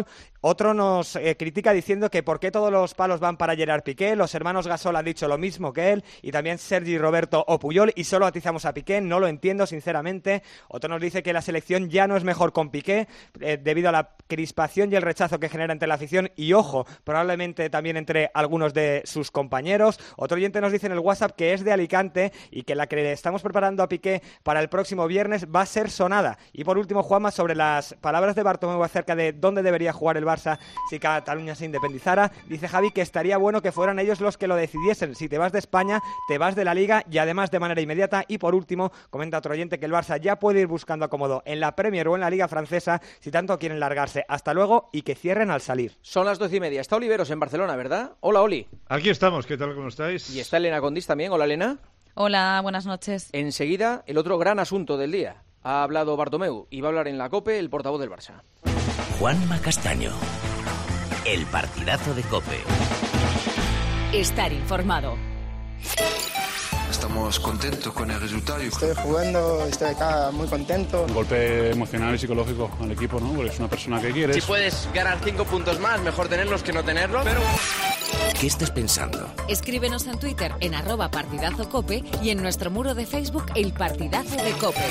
Otro nos eh, critica diciendo que por qué todos los palos van para Gerard Piqué, los hermanos Gasol han dicho lo mismo que él, y también Sergi Roberto o Puyol, y solo atizamos a Piqué, no lo entiendo sinceramente. Otro nos dice que la selección ya no es mejor con Piqué, eh, debido a la crispación y el rechazo que genera entre la afición, y ojo, probablemente también entre algunos de sus compañeros. Otro oyente nos dice en el WhatsApp que es de Alicante y que la que le estamos preparando a Piqué para el próximo viernes va a ser sonada. Y por último, Juanma, sobre las palabras de Bartomeu acerca de dónde debería jugar el Barça si Cataluña se independizara, dice Javi que estaría bueno que fueran ellos los que lo decidiesen. Si te vas de España, te vas de la Liga, y además de manera inmediata. Y por último, comenta otro oyente que el Barça ya puede ir buscando acomodo en la Premier o en la Liga francesa si tanto quieren largarse. Hasta luego, y que cierren al salir. Son las doce y media. Está Oliveros en Barcelona, ¿verdad? Hola, Oli. Aquí estamos. ¿Qué tal? ¿Cómo estáis? Y está Elena Condis también. Hola, Elena. Hola, buenas noches. Enseguida, el otro gran asunto del día. Ha hablado Bartomeu y va a hablar en la COPE el portavoz del Barça. Juanma Castaño. El partidazo de COPE. Estar informado. Estamos contentos con el resultado. Estoy jugando, estoy acá muy contento. Un golpe emocional y psicológico al equipo, ¿no? Porque es una persona que quieres. Si puedes ganar cinco puntos más, mejor tenerlos que no tenerlos. Pero... ¿Qué estás pensando? Escríbenos en Twitter en arroba partidazo cope y en nuestro muro de Facebook El Partidazo de COPE.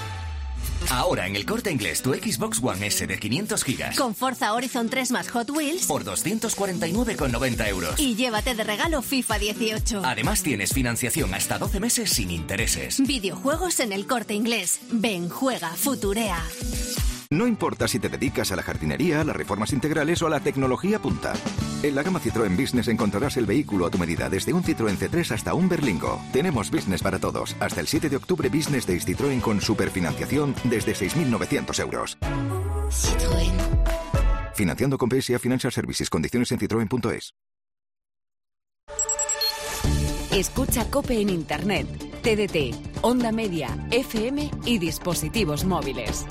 Ahora en el Corte Inglés tu Xbox One S de quinientos gigas con Forza Horizon tres más Hot Wheels por doscientos cuarenta y nueve con noventa euros. Y llévate de regalo FIFA dieciocho. Además tienes financiación hasta doce meses sin intereses. Videojuegos en el Corte Inglés. Ven, juega, futurea. No importa si te dedicas a la jardinería, a las reformas integrales o a la tecnología punta. En la gama Citroën Business encontrarás el vehículo a tu medida, desde un Citroën C tres hasta un Berlingo. Tenemos Business para todos. Hasta el siete de octubre, Business Days Citroën con superfinanciación desde seis mil novecientos euros. Citroën. Financiando con P S A Financial Services. Condiciones en citroen punto es. Escucha COPE en Internet, T D T, Onda Media, F M y dispositivos móviles.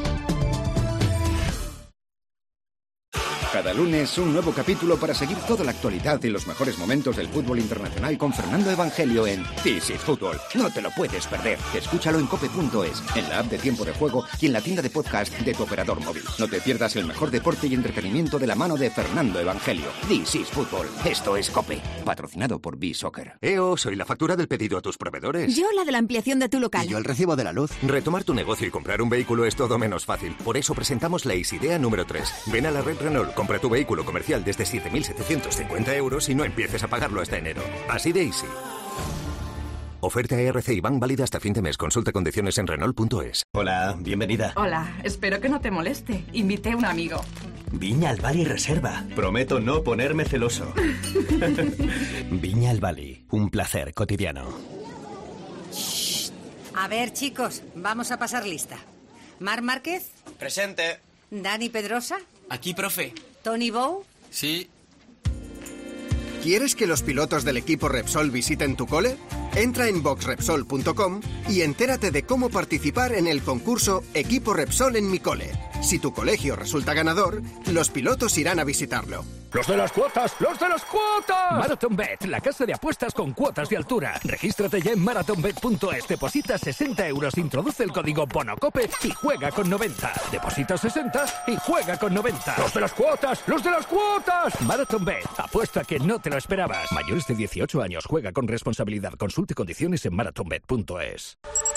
Cada lunes un nuevo capítulo para seguir toda la actualidad y los mejores momentos del fútbol internacional con Fernando Evangelio en This is Fútbol. No te lo puedes perder. Escúchalo en cope punto es, en la app de Tiempo de Juego y en la tienda de podcast de tu operador móvil. No te pierdas el mejor deporte y entretenimiento de la mano de Fernando Evangelio. This is Fútbol. Esto es COPE. Patrocinado por B-Soccer. E O, soy la factura del pedido a tus proveedores. Yo la de la ampliación de tu local. Y yo el recibo de la luz. Retomar tu negocio y comprar un vehículo es todo menos fácil. Por eso presentamos la Isidea número tres. Ven a la red Renault, compra tu vehículo comercial desde siete mil setecientos cincuenta euros y no empieces a pagarlo hasta enero. Así de easy. Oferta R C I Bank válida hasta fin de mes. Consulta condiciones en Renault punto es. Hola, bienvenida. Hola, espero que no te moleste. Invité a un amigo. Viña al Bali Reserva. Prometo no ponerme celoso. Viña al Bali. Un placer cotidiano. Shh. A ver, chicos, vamos a pasar lista. Marc Márquez. Presente. Dani Pedrosa. Aquí, profe. Tony Bow. Sí. ¿Quieres que los pilotos del equipo Repsol visiten tu cole? Entra en box repsol punto com y entérate de cómo participar en el concurso Equipo Repsol en mi cole. Si tu colegio resulta ganador, los pilotos irán a visitarlo. ¡Los de las cuotas! ¡Los de las cuotas! MarathonBet, la casa de apuestas con cuotas de altura. Regístrate ya en marathon bet punto es, deposita sesenta euros, introduce el código BONOCOPE y juega con noventa. Deposita sesenta y juega con noventa. ¡Los de las cuotas! ¡Los de las cuotas! MarathonBet, apuesta que no te lo esperabas. Mayores de dieciocho años, juega con responsabilidad. Consulte condiciones en marathon bet punto es.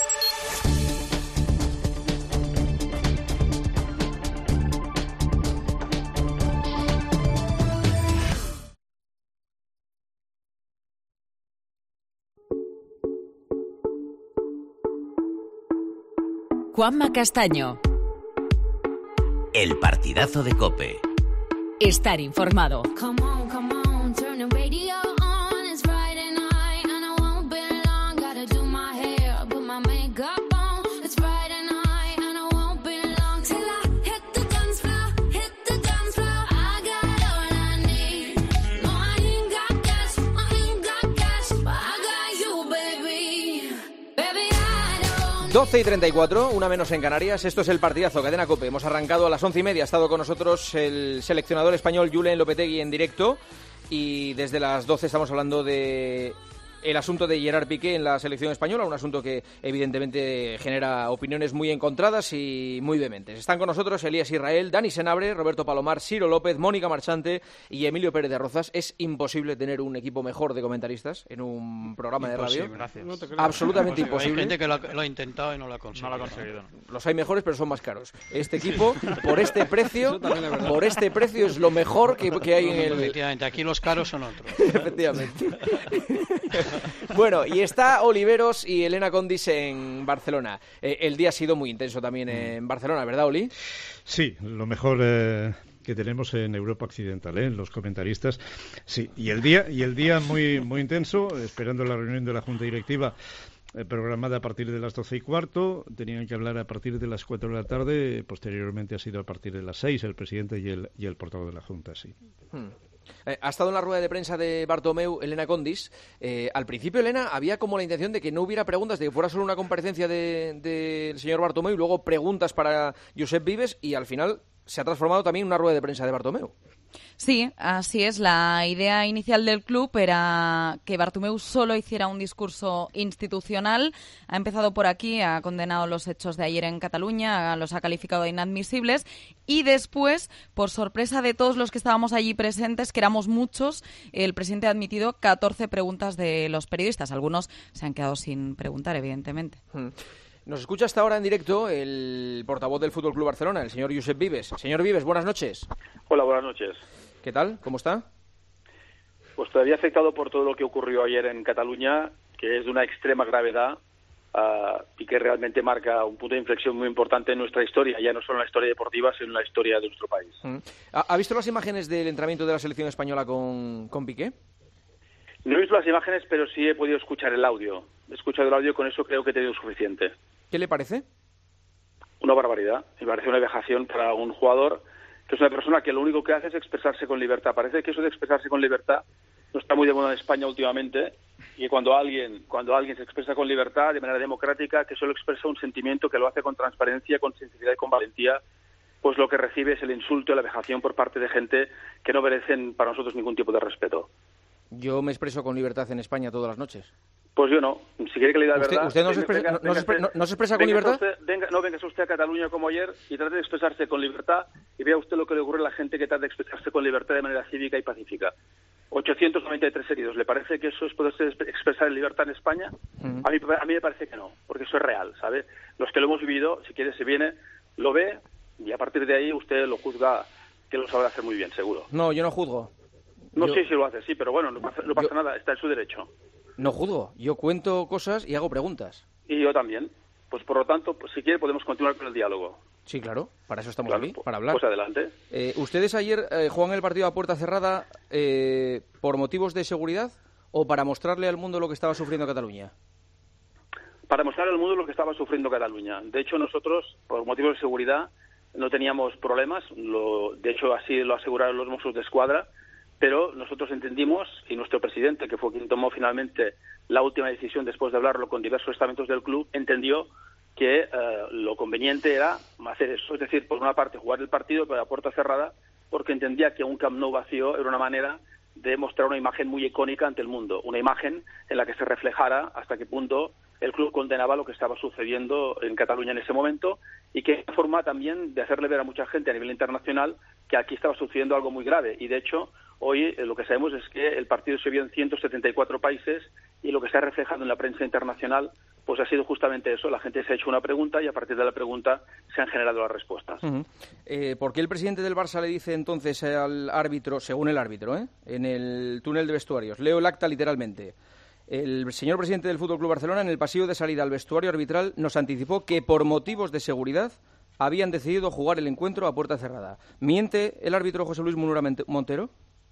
Juanma Castaño. El partidazo de COPE. Estar informado. Come on, come on, turn the radio on. It's Friday night and I won't be long. Gotta do my hair, put my makeup on. It's Friday night and I won't be long till I hit the dance floor, hit the dance floor. I got all I need. No, I ain't got cash, I ain't got cash, but I got you, baby. Baby, I don't. doce y treinta y cuatro, una menos en Canarias. Esto es el partidazo, Cadena COPE. Hemos arrancado a las once y media. Ha estado con nosotros el seleccionador español Julen Lopetegui en directo. Y desde las doce estamos hablando de el asunto de Gerard Piqué en la selección española, un asunto que evidentemente genera opiniones muy encontradas y muy vehementes. Están con nosotros Elías Israel, Dani Senabre, Roberto Palomar, Ciro López, Mónica Marchante y Emilio Pérez de Rozas. Es imposible tener un equipo mejor de comentaristas en un programa imposible. de radio. Gracias. No te creo. Absolutamente imposible. Hay gente que lo ha, lo ha intentado y no lo ha conseguido. No lo ha conseguido. No. Los hay mejores, pero son más caros. Este equipo, por este precio, por este precio es lo mejor que, que hay en el... Efectivamente, aquí los caros son otros. Efectivamente. Bueno, y está Oliveros y Elena Condis en Barcelona. Eh, el día ha sido muy intenso también en Barcelona, ¿verdad, Oli? Sí, lo mejor eh, que tenemos en Europa Occidental, ¿eh? Los comentaristas. Sí, y el día y el día muy muy intenso, esperando la reunión de la Junta Directiva eh, programada a partir de las doce y cuarto. Tenían que hablar a partir de las cuatro de la tarde. Posteriormente ha sido a partir de las seis el presidente y el, y el portavoz de la Junta, sí. Hmm. Eh, ha estado en la rueda de prensa de Bartomeu Elena Condis. Eh, al principio, Elena, había como la intención de que no hubiera preguntas, de que fuera solo una comparecencia del de, de señor Bartomeu y luego preguntas para Josep Vives, y al final se ha transformado también en una rueda de prensa de Bartomeu. Sí, así es. La idea inicial del club era que Bartomeu solo hiciera un discurso institucional. Ha empezado por aquí, ha condenado los hechos de ayer en Cataluña, los ha calificado de inadmisibles, y después, por sorpresa de todos los que estábamos allí presentes, que éramos muchos, el presidente ha admitido catorce preguntas de los periodistas. Algunos se han quedado sin preguntar, evidentemente. Hmm. Nos escucha hasta ahora en directo el portavoz del F C Barcelona, el señor Josep Vives. Señor Vives, buenas noches. Hola, buenas noches. ¿Qué tal? ¿Cómo está? Pues todavía afectado por todo lo que ocurrió ayer en Cataluña, que es de una extrema gravedad uh, y que realmente marca un punto de inflexión muy importante en nuestra historia, ya no solo en la historia deportiva, sino en la historia de nuestro país. Mm. ¿Ha visto las imágenes del entrenamiento de la selección española con, con Piqué? No he visto las imágenes, pero sí he podido escuchar el audio. He escuchado el audio, con eso creo que he tenido suficiente. ¿Qué le parece? Una barbaridad. Me parece una vejación para un jugador que es una persona que lo único que hace es expresarse con libertad. Parece que eso de expresarse con libertad no está muy de moda en España últimamente, y cuando alguien cuando alguien se expresa con libertad, de manera democrática, que solo expresa un sentimiento, que lo hace con transparencia, con sinceridad y con valentía, pues lo que recibe es el insulto y la vejación por parte de gente que no merecen para nosotros ningún tipo de respeto. Yo me expreso con libertad en España todas las noches. Pues yo no. Si quiere que le diga la verdad... ¿Usted no se expresa, venga, no, venga, no, no se expresa con libertad? Usted, venga, no, venga usted a Cataluña como ayer y trate de expresarse con libertad, y vea usted lo que le ocurre a la gente que trata de expresarse con libertad de manera cívica y pacífica. ochocientos noventa y tres heridos. ¿Le parece que eso es poderse expresar en libertad en España? Uh-huh. A mí, a mí me parece que no, porque eso es real, ¿sabe? Los que lo hemos vivido, si quiere se viene, lo ve, y a partir de ahí usted lo juzga, que lo sabrá hacer muy bien, seguro. No, yo no juzgo. No yo... sé si lo hace, sí, pero bueno, no pasa, no pasa yo... nada, está en su derecho. No juzgo, yo cuento cosas y hago preguntas. Y yo también. Pues por lo tanto, pues, si quiere podemos continuar con el diálogo. Sí, claro, para eso estamos claro, aquí, para hablar. Pues adelante. Eh, ¿Ustedes ayer eh, juegan el partido a puerta cerrada eh, por motivos de seguridad o para mostrarle al mundo lo que estaba sufriendo Cataluña? Para mostrar al mundo lo que estaba sufriendo Cataluña. De hecho, nosotros, por motivos de seguridad, no teníamos problemas. Lo, de hecho, así lo aseguraron los Mossos de Escuadra. Pero nosotros entendimos, y nuestro presidente, que fue quien tomó finalmente la última decisión después de hablarlo con diversos estamentos del club, entendió que eh, lo conveniente era hacer eso. Es decir, por una parte, jugar el partido, pero a puerta cerrada, porque entendía que un Camp Nou vacío era una manera de mostrar una imagen muy icónica ante el mundo, una imagen en la que se reflejara hasta qué punto el club condenaba lo que estaba sucediendo en Cataluña en ese momento, y que era una forma también de hacerle ver a mucha gente a nivel internacional que aquí estaba sucediendo algo muy grave. Y de hecho, hoy eh, lo que sabemos es que el partido se vio en ciento setenta y cuatro países, y lo que se ha reflejado en la prensa internacional pues ha sido justamente eso. La gente se ha hecho una pregunta y a partir de la pregunta se han generado las respuestas. Uh-huh. eh, ¿Por qué el presidente del Barça le dice entonces al árbitro, según el árbitro, ¿eh? en el túnel de vestuarios, leo el acta literalmente, el señor presidente del F C Barcelona en el pasillo de salida al vestuario arbitral nos anticipó que por motivos de seguridad habían decidido jugar el encuentro a puerta cerrada? ¿Miente el árbitro José Luis Munura Montero?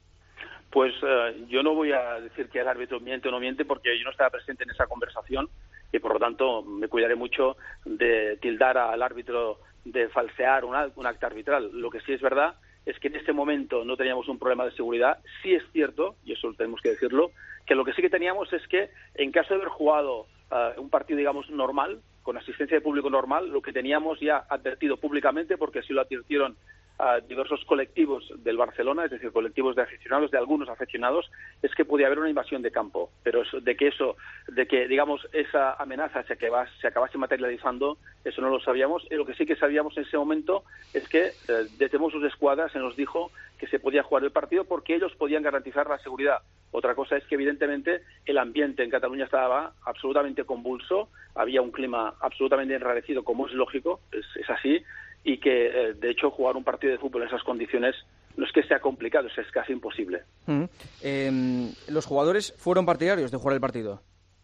Pues uh, yo no voy a decir que el árbitro miente o no miente, porque yo no estaba presente en esa conversación y por lo tanto me cuidaré mucho de tildar al árbitro de falsear un, un acta arbitral. Lo que sí es verdad es que en este momento no teníamos un problema de seguridad. Sí es cierto, y eso tenemos que decirlo, que lo que sí que teníamos es que en caso de haber jugado uh, un partido, digamos, normal, con asistencia de público normal, lo que teníamos ya advertido públicamente, porque así lo advirtieron a diversos colectivos del Barcelona, es decir, colectivos de aficionados, de algunos aficionados, es que podía haber una invasión de campo. Pero eso, de que eso, de que, digamos, esa amenaza se, acabase, se acabase materializando, eso no lo sabíamos. Y lo que sí que sabíamos en ese momento es que eh, desde Mossos d'Esquadra se nos dijo que se podía jugar el partido porque ellos podían garantizar la seguridad. Otra cosa es que, evidentemente, el ambiente en Cataluña estaba absolutamente convulso, había un clima absolutamente enrarecido, como es lógico, es, es así, y que, eh, de hecho, jugar un partido de fútbol en esas condiciones no es que sea complicado, es casi imposible. Mm. Eh, ¿Los jugadores fueron partidarios de jugar el partido?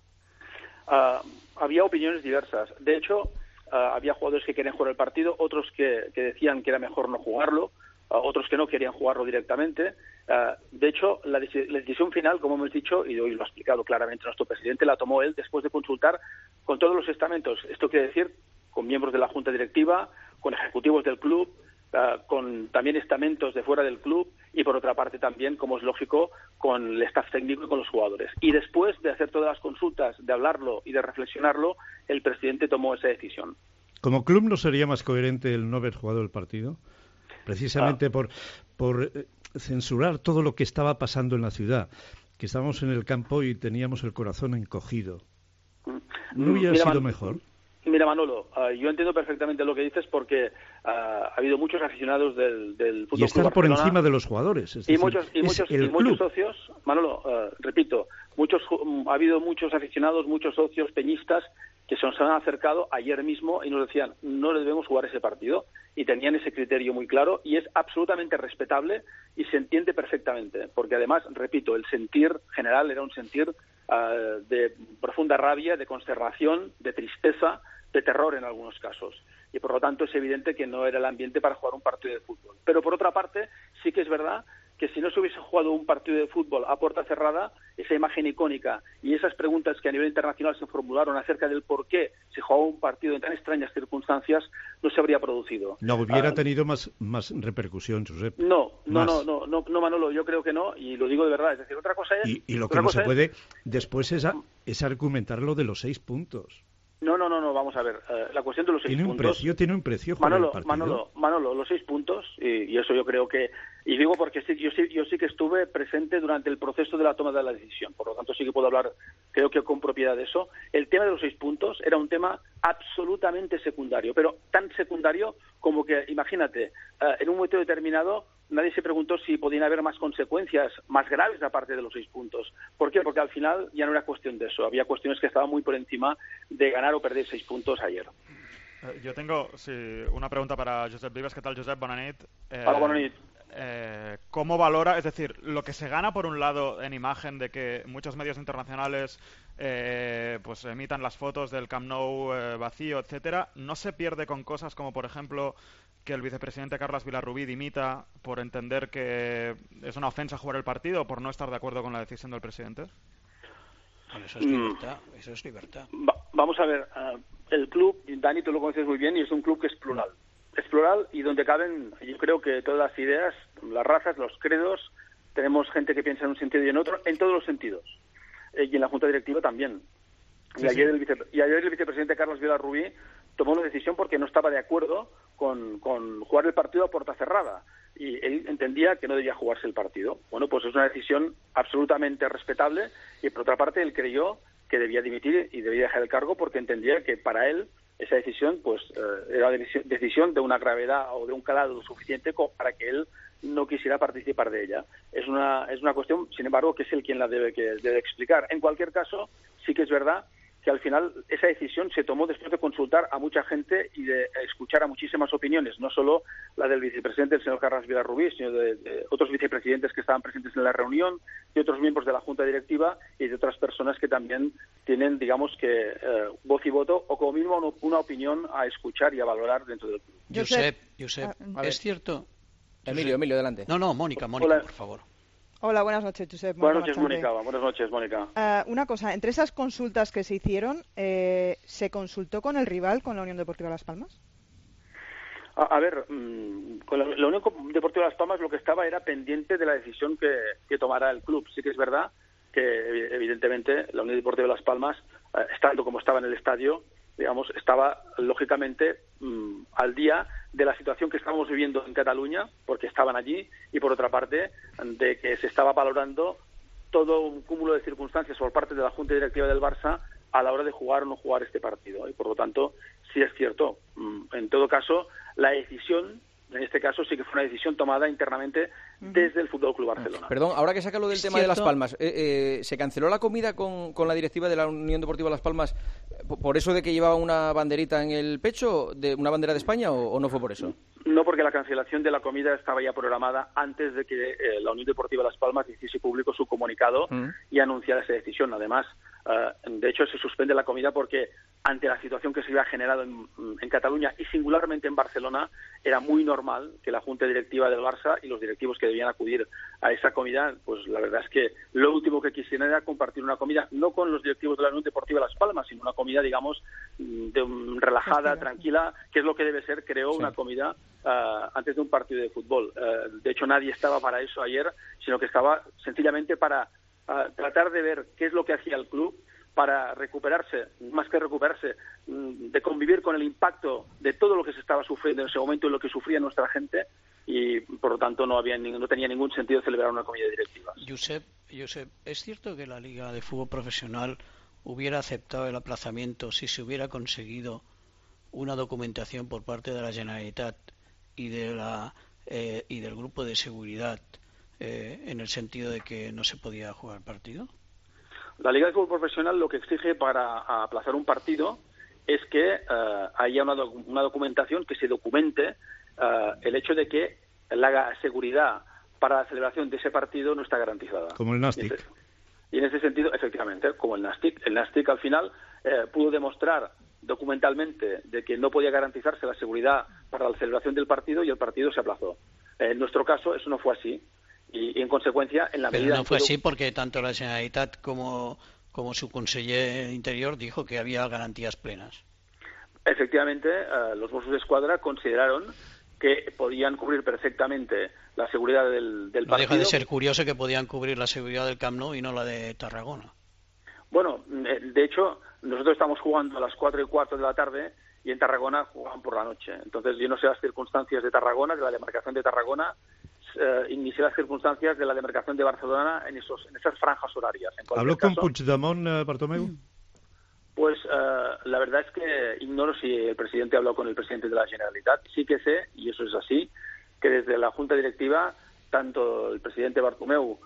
Uh, había opiniones diversas. De hecho, uh, había jugadores que querían jugar el partido, otros que, que decían que era mejor no jugarlo, uh, otros que no querían jugarlo directamente. Uh, de hecho, la, dec- la decisión final, como hemos dicho, y hoy lo ha explicado claramente nuestro presidente, la tomó él después de consultar con todos los estamentos. Esto quiere decir con miembros de la Junta Directiva, con ejecutivos del club, uh, con también estamentos de fuera del club y, por otra parte, también, como es lógico, con el staff técnico y con los jugadores. Y después de hacer todas las consultas, de hablarlo y de reflexionarlo, el presidente tomó esa decisión. ¿Como club no sería más coherente el no haber jugado el partido? Precisamente ah. por, por censurar todo lo que estaba pasando en la ciudad, que estábamos en el campo y teníamos el corazón encogido. ¿No hubiera Mira, sido Man- mejor? Mira, Manolo, uh, yo entiendo perfectamente lo que dices porque uh, ha habibido muchos aficionados del, del Fútbol Y estar Club por Barcelona, encima de los jugadores. Es y decir, muchos y es muchos el y muchos club. socios, Manolo, uh, repito, muchos ha habido muchos aficionados, muchos socios peñistas que se nos han acercado ayer mismo y nos decían no le debemos jugar ese partido y tenían ese criterio muy claro y es absolutamente respetable y se entiende perfectamente porque además, repito, el sentir general era un sentir uh, de profunda rabia, de consternación, de tristeza, de terror en algunos casos. Y por lo tanto es evidente que no era el ambiente para jugar un partido de fútbol. Pero por otra parte, sí que es verdad que si no se hubiese jugado un partido de fútbol a puerta cerrada, esa imagen icónica y esas preguntas que a nivel internacional se formularon acerca del por qué se jugaba un partido en tan extrañas circunstancias, no se habría producido. No hubiera uh, tenido más, más repercusión, Josep. No, no, más. no, no, no, no, Manolo, yo creo que no, y lo digo de verdad. Es decir, otra cosa es... Y, y lo que no se puede después es, a, es argumentar lo de los seis puntos. No, no, no, no, vamos a ver. Uh, la cuestión de los seis tiene un puntos... Precio, tiene un precio, jugar Manolo, el partido. Manolo, Manolo, los seis puntos, y, y eso yo creo que... Y digo porque sí, yo, sí, yo sí que estuve presente durante el proceso de la toma de la decisión, por lo tanto sí que puedo hablar, creo que con propiedad de eso. El tema de los seis puntos era un tema absolutamente secundario, pero tan secundario como que, imagínate, uh, en un momento determinado nadie se preguntó si podían haber más consecuencias más graves aparte de los seis puntos. ¿Por qué? Porque al final ya no era cuestión de eso, había cuestiones que estaban muy por encima de ganar o perder seis puntos ayer. Eh, yo tengo sí, una pregunta para Josep Vives. ¿Qué tal, Josep? Bona nit. Eh, Hola, bona nit. Eh, ¿Cómo valora, es decir, lo que se gana por un lado en imagen de que muchos medios internacionales eh, pues emitan las fotos del Camp Nou eh, vacío, etcétera, no se pierde con cosas como, por ejemplo, que el vicepresidente Carles Vilarrubí dimita por entender que es una ofensa jugar el partido o por no estar de acuerdo con la decisión del presidente? Bueno, eso es libertad, mm. eso es libertad. Va, vamos a ver, uh, el club, Dani, tú lo conoces muy bien, y es un club que es plural. Es plural y donde caben, yo creo que todas las ideas, las razas, los credos, tenemos gente que piensa en un sentido y en otro, en todos los sentidos. Eh, y en la Junta Directiva también. Sí, y, ayer sí. el vice, y ayer el vicepresidente Carles Vilarrubí tomó una decisión porque no estaba de acuerdo con, con jugar el partido a puerta cerrada. Y él entendía que no debía jugarse el partido. Bueno, pues es una decisión absolutamente respetable y, por otra parte, él creyó que debía dimitir y debía dejar el cargo porque entendía que para él esa decisión pues eh, era decisión de una gravedad o de un calado suficiente como para que él no quisiera participar de ella. Es una es una cuestión, sin embargo, que es él quien la debe que debe explicar. En cualquier caso, sí que es verdad que al final esa decisión se tomó después de consultar a mucha gente y de escuchar a muchísimas opiniones, no solo la del vicepresidente, el señor Carles Vilarrubí, sino de, de otros vicepresidentes que estaban presentes en la reunión, de otros miembros de la Junta Directiva y de otras personas que también tienen, digamos, que eh, voz y voto o como mínimo una, una opinión a escuchar y a valorar dentro del club. Josep, Josep, ah, ¿es cierto? Emilio, Emilio, adelante. No, no, Mónica, Mónica, Hola. por favor. Hola, buenas noches, Josep. Buenas noches, Mónica. Buenas noches, Mónica. Uh, una cosa, entre esas consultas que se hicieron, eh, ¿se consultó con el rival, con la Unión Deportiva Las Palmas? A, a ver, mmm, con la, la Unión Deportiva Las Palmas lo que estaba era pendiente de la decisión que, que tomara el club. Sí que es verdad que, evidentemente, la Unión Deportiva Las Palmas, eh, estando como estaba en el estadio, digamos, estaba lógicamente mmm, al día de la situación que estábamos viviendo en Cataluña, porque estaban allí, y por otra parte, de que se estaba valorando todo un cúmulo de circunstancias por parte de la Junta Directiva del Barça a la hora de jugar o no jugar este partido. Y por lo tanto, sí es cierto. En todo caso, la decisión, en este caso, sí que fue una decisión tomada internamente desde el F C Barcelona. Perdón, ahora que saca lo del ¿Es tema cierto? de Las Palmas, eh, eh, ¿se canceló la comida con, con la directiva de la Unión Deportiva Las Palmas por eso de que llevaba una banderita en el pecho, de una bandera de España, o, o no fue por eso? No, porque la cancelación de la comida estaba ya programada antes de que eh, la Unión Deportiva Las Palmas hiciese público su comunicado Mm. y anunciara esa decisión. Además, eh, de hecho, se suspende la comida porque ante la situación que se había generado en, en Cataluña y singularmente en Barcelona, era muy normal que la Junta Directiva del Barça y los directivos que debían acudir a esa comida, pues la verdad es que lo último que quisieran era compartir una comida, no con los directivos de la Unión Deportiva Las Palmas, sino una comida, digamos, de, um, relajada, tranquila, que es lo que debe ser, creo, Sí. una comida uh, antes de un partido de fútbol. Uh, de hecho, nadie estaba para eso ayer, sino que estaba sencillamente para uh, tratar de ver qué es lo que hacía el club, para recuperarse, más que recuperarse, de convivir con el impacto de todo lo que se estaba sufriendo en ese momento y lo que sufría nuestra gente, y por lo tanto no había no tenía ningún sentido celebrar una comida directiva. Josep, Josep, ¿es cierto que la Liga de Fútbol Profesional hubiera aceptado el aplazamiento si se hubiera conseguido una documentación por parte de la Generalitat y de la eh, y del grupo de seguridad eh, en el sentido de que no se podía jugar partido? La Liga de Fútbol Profesional lo que exige para aplazar un partido es que uh, haya una, doc una documentación, que se documente uh, el hecho de que la seguridad para la celebración de ese partido no está garantizada. Como el Nastic. Y, ese, y en ese sentido, efectivamente, como el Nastic. El Nastic al final eh, pudo demostrar documentalmente de que no podía garantizarse la seguridad para la celebración del partido y el partido se aplazó. Eh, en nuestro caso eso no fue así. Y, y en consecuencia, en la Pero medida... no fue que... así porque tanto la Generalitat como, como su conseller interior dijo que había garantías plenas. Efectivamente, uh, los Mossos de Escuadra consideraron que podían cubrir perfectamente la seguridad del, del no partido. deja de ser curioso que podían cubrir la seguridad del Camp Nou y no la de Tarragona. Bueno, de hecho, nosotros estamos jugando a las cuatro y cuarto de la tarde y en Tarragona jugaban por la noche. Entonces, yo no sé las circunstancias de Tarragona, de la demarcación de Tarragona, Uh, inicié las circunstancias de la demarcación de Barcelona en esos en esas franjas horarias. En ¿Habló con caso, Puigdemont, uh, Bartomeu? Pues uh, la verdad es que ignoro si el presidente habló con el presidente de la Generalitat. Sí que sé, y eso es así, que desde la Junta Directiva, tanto el presidente Bartomeu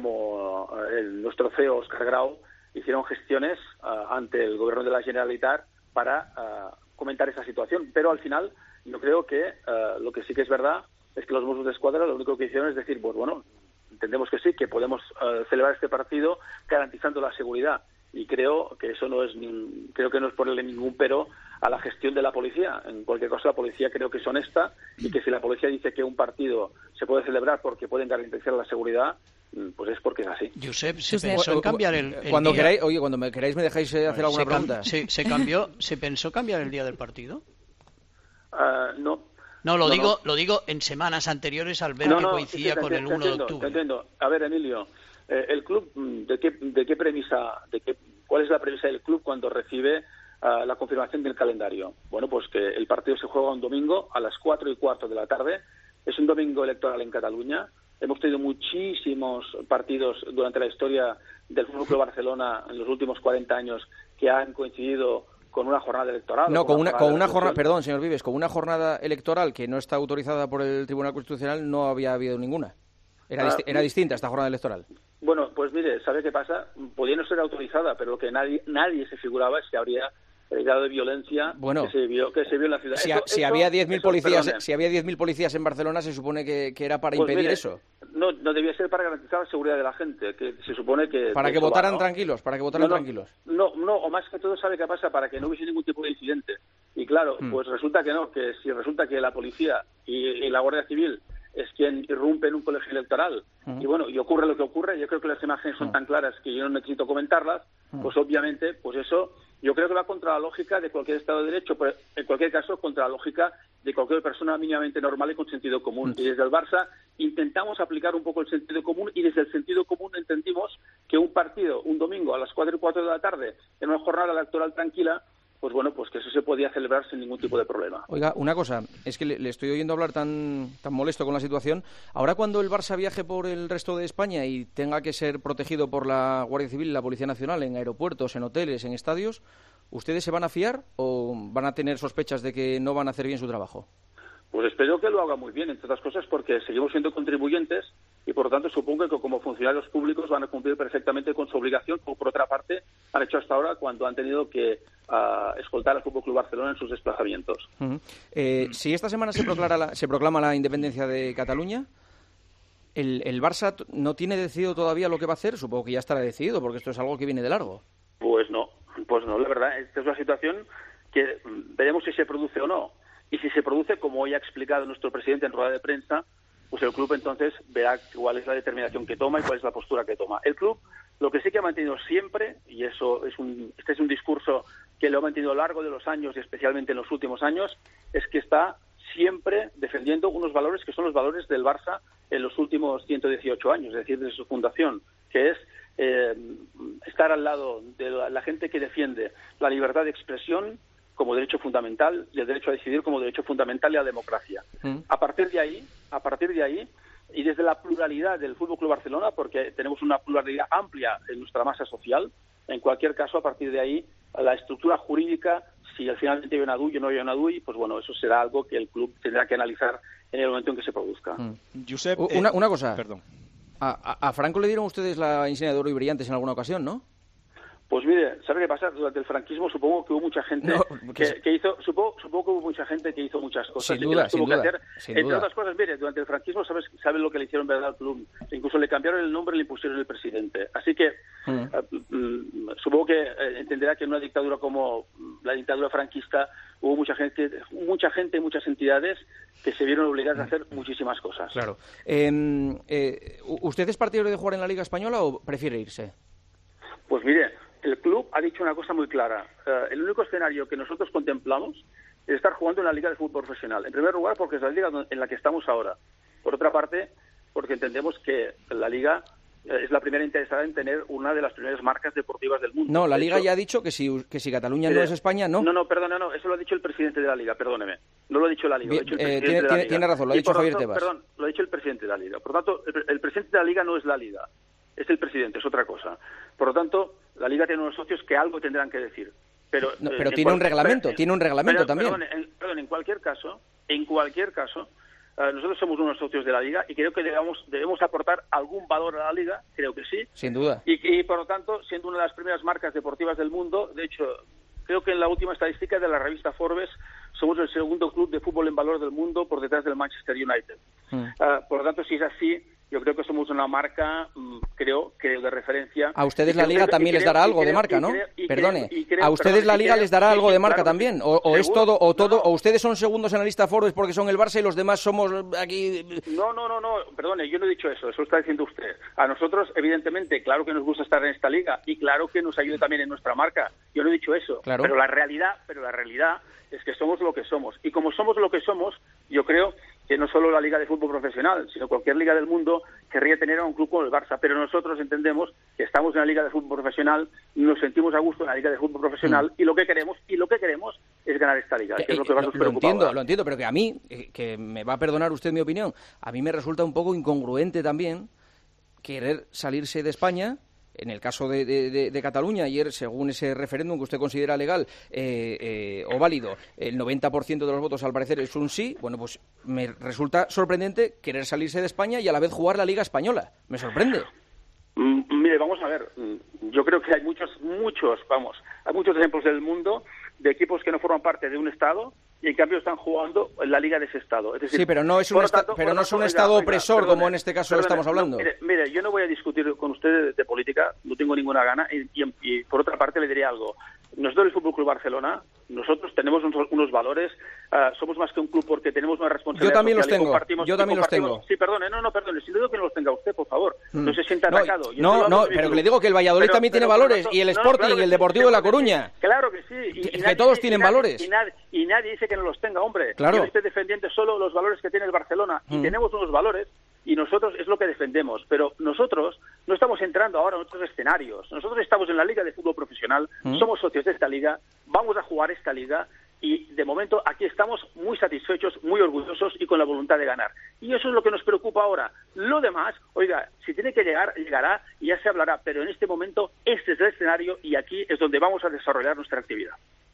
como uh, el, nuestro C E O, Óscar Grau, hicieron gestiones uh, ante el gobierno de la Generalitat para uh, comentar esa situación. Pero al final, yo creo que uh, lo que sí que es verdad es que los Mossos de Escuadra lo único que hicieron es decir, pues bueno, entendemos que sí, que podemos uh, celebrar este partido garantizando la seguridad, y creo que eso no es ni, creo que no es ponerle ningún pero a la gestión de la policía. En cualquier caso, la policía creo que es honesta, y que si la policía dice que un partido se puede celebrar porque pueden garantizar la seguridad, pues es porque es así. Josep, se pensó en cambiar el, el cuando día... queráis, oye, cuando me queráis me dejáis eh, hacer alguna se pregunta. Se, se cambió, se pensó cambiar el día del partido. Uh, no. No, lo no, digo no. lo digo en semanas anteriores al ver no, que no, coincidía sí, con el uno de octubre. Te entiendo. A ver, Emilio, eh, el club, ¿de qué, de qué premisa, de qué, cuál es la premisa del club cuando recibe uh, la confirmación del calendario? Bueno, pues que el partido se juega un domingo a las cuatro y cuarto de la tarde. Es un domingo electoral en Cataluña. Hemos tenido muchísimos partidos durante la historia del F C Barcelona en los últimos cuarenta años que han coincidido con una jornada electoral. No, con una, con una jornada, jornada, perdón, señor Vives, con una jornada electoral que no está autorizada por el Tribunal Constitucional no había habido ninguna. Era, ah, disti era distinta esta jornada electoral. Bueno, pues mire, ¿sabe qué pasa? Podía no ser autorizada, pero lo que nadie nadie se figuraba es que habría el grado de violencia bueno, que se vio que se vio en la ciudad. Si, eso, si eso, había diez mil policías, perdone. si había diez mil policías en Barcelona, se supone que, que era para pues impedir mire, eso. No, no debía ser para garantizar la seguridad de la gente, que se supone que para que votaran va, ¿no? tranquilos, para que votaran no, no, tranquilos. No, no, o más que todo, ¿sabe qué pasa? Para que no hubiese ningún tipo de incidente. Y claro, hmm. pues resulta que no, que si resulta que la policía y, y la Guardia Civil es quien irrumpe en un colegio electoral, uh-huh. y bueno, y ocurre lo que ocurre, yo creo que las imágenes son uh-huh. tan claras que yo no necesito comentarlas, uh-huh. pues obviamente, pues eso, yo creo que va contra la lógica de cualquier Estado de Derecho, pero en cualquier caso contra la lógica de cualquier persona mínimamente normal y con sentido común. Uh-huh. Y desde el Barça intentamos aplicar un poco el sentido común, y desde el sentido común entendimos que un partido, un domingo a las cuatro y cuatro de la tarde, en una jornada electoral tranquila, pues bueno, pues que eso se podía celebrar sin ningún tipo de problema. Oiga, una cosa, es que le, le estoy oyendo hablar tan, tan molesto con la situación. Ahora cuando el Barça viaje por el resto de España y tenga que ser protegido por la Guardia Civil y la Policía Nacional en aeropuertos, en hoteles, en estadios, ¿ustedes se van a fiar o van a tener sospechas de que no van a hacer bien su trabajo? Pues espero que lo haga muy bien, entre otras cosas porque seguimos siendo contribuyentes y por lo tanto supongo que como funcionarios públicos van a cumplir perfectamente con su obligación, como por otra parte han hecho hasta ahora cuando han tenido que uh, escoltar al F C Barcelona en sus desplazamientos. Uh-huh. eh, si esta semana se proclama la, se proclama la independencia de Cataluña, ¿el, el Barça no tiene decidido todavía lo que va a hacer? Supongo que ya estará decidido porque esto es algo que viene de largo. Pues no, pues no, la verdad, esta es una situación que veremos si se produce o no. Y si se produce, como hoy ha explicado nuestro presidente en rueda de prensa, pues el club entonces verá cuál es la determinación que toma y cuál es la postura que toma. El club lo que sí que ha mantenido siempre, y eso es un, este es un discurso que lo ha mantenido a lo largo de los años y especialmente en los últimos años, es que está siempre defendiendo unos valores que son los valores del Barça en los últimos ciento dieciocho años, es decir, desde su fundación, que es eh, estar al lado de la, la gente que defiende la libertad de expresión como derecho fundamental y el derecho a decidir como derecho fundamental y la democracia. Mm. A partir de ahí, a partir de ahí, y desde la pluralidad del F C Barcelona, porque tenemos una pluralidad amplia en nuestra masa social, en cualquier caso, a partir de ahí, la estructura jurídica, si al finalmente hay una D U I o no hay una D U I, pues bueno, eso será algo que el club tendrá que analizar en el momento en que se produzca. Mm. Josep, eh, una, una cosa, perdón. A, a, a Franco le dieron ustedes la insignia de oro y brillantes en alguna ocasión, ¿no? Pues mire, ¿sabe qué pasa? Durante el franquismo supongo que hubo mucha gente no, que, que hizo, supongo, supongo que hubo mucha gente que hizo muchas cosas. Sin duda, sin tuvo duda, que hacer. Sin Entre duda. otras cosas, mire, durante el franquismo, ¿sabes, ¿sabes lo que le hicieron verdad al club? Incluso le cambiaron el nombre y le pusieron el presidente. Así que mm. uh, supongo que eh, entenderá que en una dictadura como la dictadura franquista hubo mucha gente, mucha gente y muchas entidades que se vieron obligadas a hacer muchísimas cosas. Claro. Eh, eh, ¿Usted es partidario de jugar en la Liga Española o prefiere irse? Pues mire, el club ha dicho una cosa muy clara. Uh, el único escenario que nosotros contemplamos es estar jugando en la Liga de Fútbol Profesional. En primer lugar, porque es la liga en la que estamos ahora. Por otra parte, porque entendemos que la Liga eh, es la primera interesada en tener una de las primeras marcas deportivas del mundo. No, la de Liga hecho, ya ha dicho que si, que si Cataluña eh, no es España, no. No, no, perdona, no, eso lo ha dicho el presidente de la Liga, perdóneme. No lo ha dicho la Liga, Bien, lo ha dicho el eh, presidente tiene, de la tiene, Liga. tiene razón, lo ha Y dicho por Javier tanto, Tebas. Perdón, lo ha dicho el presidente de la Liga. Por lo tanto, el, el presidente de la Liga no es la Liga, es el presidente, es otra cosa. Por lo tanto, la Liga tiene unos socios que algo tendrán que decir. Pero, no, eh, pero tiene un reglamento, pero, tiene un reglamento pero, también. Perdón en, perdón, en cualquier caso, en cualquier caso, uh, nosotros somos unos socios de la Liga y creo que debemos, debemos aportar algún valor a la Liga, creo que sí. Sin duda. Y, y por lo tanto, siendo una de las primeras marcas deportivas del mundo, de hecho, creo que en la última estadística de la revista Forbes somos el segundo club de fútbol en valor del mundo por detrás del Manchester United. Mm. Uh, por lo tanto, si es así, yo creo que somos una marca, creo, que de referencia. A ustedes la Liga también les dará algo de marca, ¿no? Perdone, a ustedes la Liga les dará algo de marca también, o, o es todo, o todo, o ustedes son segundos en la lista Forbes porque son el Barça y los demás somos aquí. No, no, no, no, perdone, yo no he dicho eso, eso lo está diciendo usted. A nosotros, evidentemente, claro que nos gusta estar en esta Liga y claro que nos ayude también en nuestra marca. Yo no he dicho eso, claro. pero la realidad, pero la realidad es que somos lo que somos y como somos lo que somos, yo creo que no solo la Liga de Fútbol Profesional, sino cualquier liga del mundo querría tener a un club como el Barça, pero nosotros entendemos que estamos en la Liga de Fútbol Profesional, nos sentimos a gusto en la Liga de Fútbol Profesional mm. y lo que queremos y lo que queremos es ganar esta liga, que, que es lo que más nos preocupa. Lo entiendo, ahora. lo entiendo, pero que a mí, que me va a perdonar usted mi opinión, a mí me resulta un poco incongruente también querer salirse de España. En el caso de, de, de Cataluña, ayer, según ese referéndum que usted considera legal eh, eh, o válido, el noventa por ciento de los votos al parecer es un sí. Bueno, pues me resulta sorprendente querer salirse de España y a la vez jugar la Liga Española. Me sorprende. Mm, mire, vamos a ver. Yo creo que hay muchos, muchos, vamos, hay muchos ejemplos del mundo de equipos que no forman parte de un Estado y en cambio están jugando en la liga de ese Estado. Es decir, sí, pero no es un, esta tanto, pero no es un oiga, Estado oiga, opresor perdone, como en este caso perdone, estamos hablando. No, mire, mire, yo no voy a discutir con usted de, de política, no tengo ninguna gana y, y, y por otra parte le diría algo. Nosotros el Fútbol Club Barcelona, nosotros tenemos unos, unos valores, uh, somos más que un club porque tenemos una responsabilidad. Yo también los tengo. Compartimos, yo también los tengo. Sí, perdone, no, no, perdone, si digo que no los tenga usted, por favor, mm. no se sienta atacado. Yo no, no, pero que le digo que el Valladolid pero, también pero, tiene valores tanto, y el Sporting no, claro y el Deportivo sí, de La Coruña. Claro que sí. Y, que, y nadie, que todos y tienen nadie, valores. Y nadie, y nadie dice que no los tenga, hombre. Claro. Yo estoy defendiendo solo los valores que tiene el Barcelona y mm. tenemos unos valores. y nosotros es lo que defendemos, pero nosotros no estamos entrando ahora en otros escenarios. Nosotros estamos en la Liga de Fútbol Profesional, ¿Mm? somos socios de esta liga, vamos a jugar esta liga y de momento aquí estamos muy satisfechos, muy orgullosos y con la voluntad de ganar. Y eso es lo que nos preocupa ahora. Lo demás, oiga, si tiene que llegar, llegará y ya se hablará, pero en este momento este es el escenario y aquí es donde vamos a desarrollar nuestra actividad.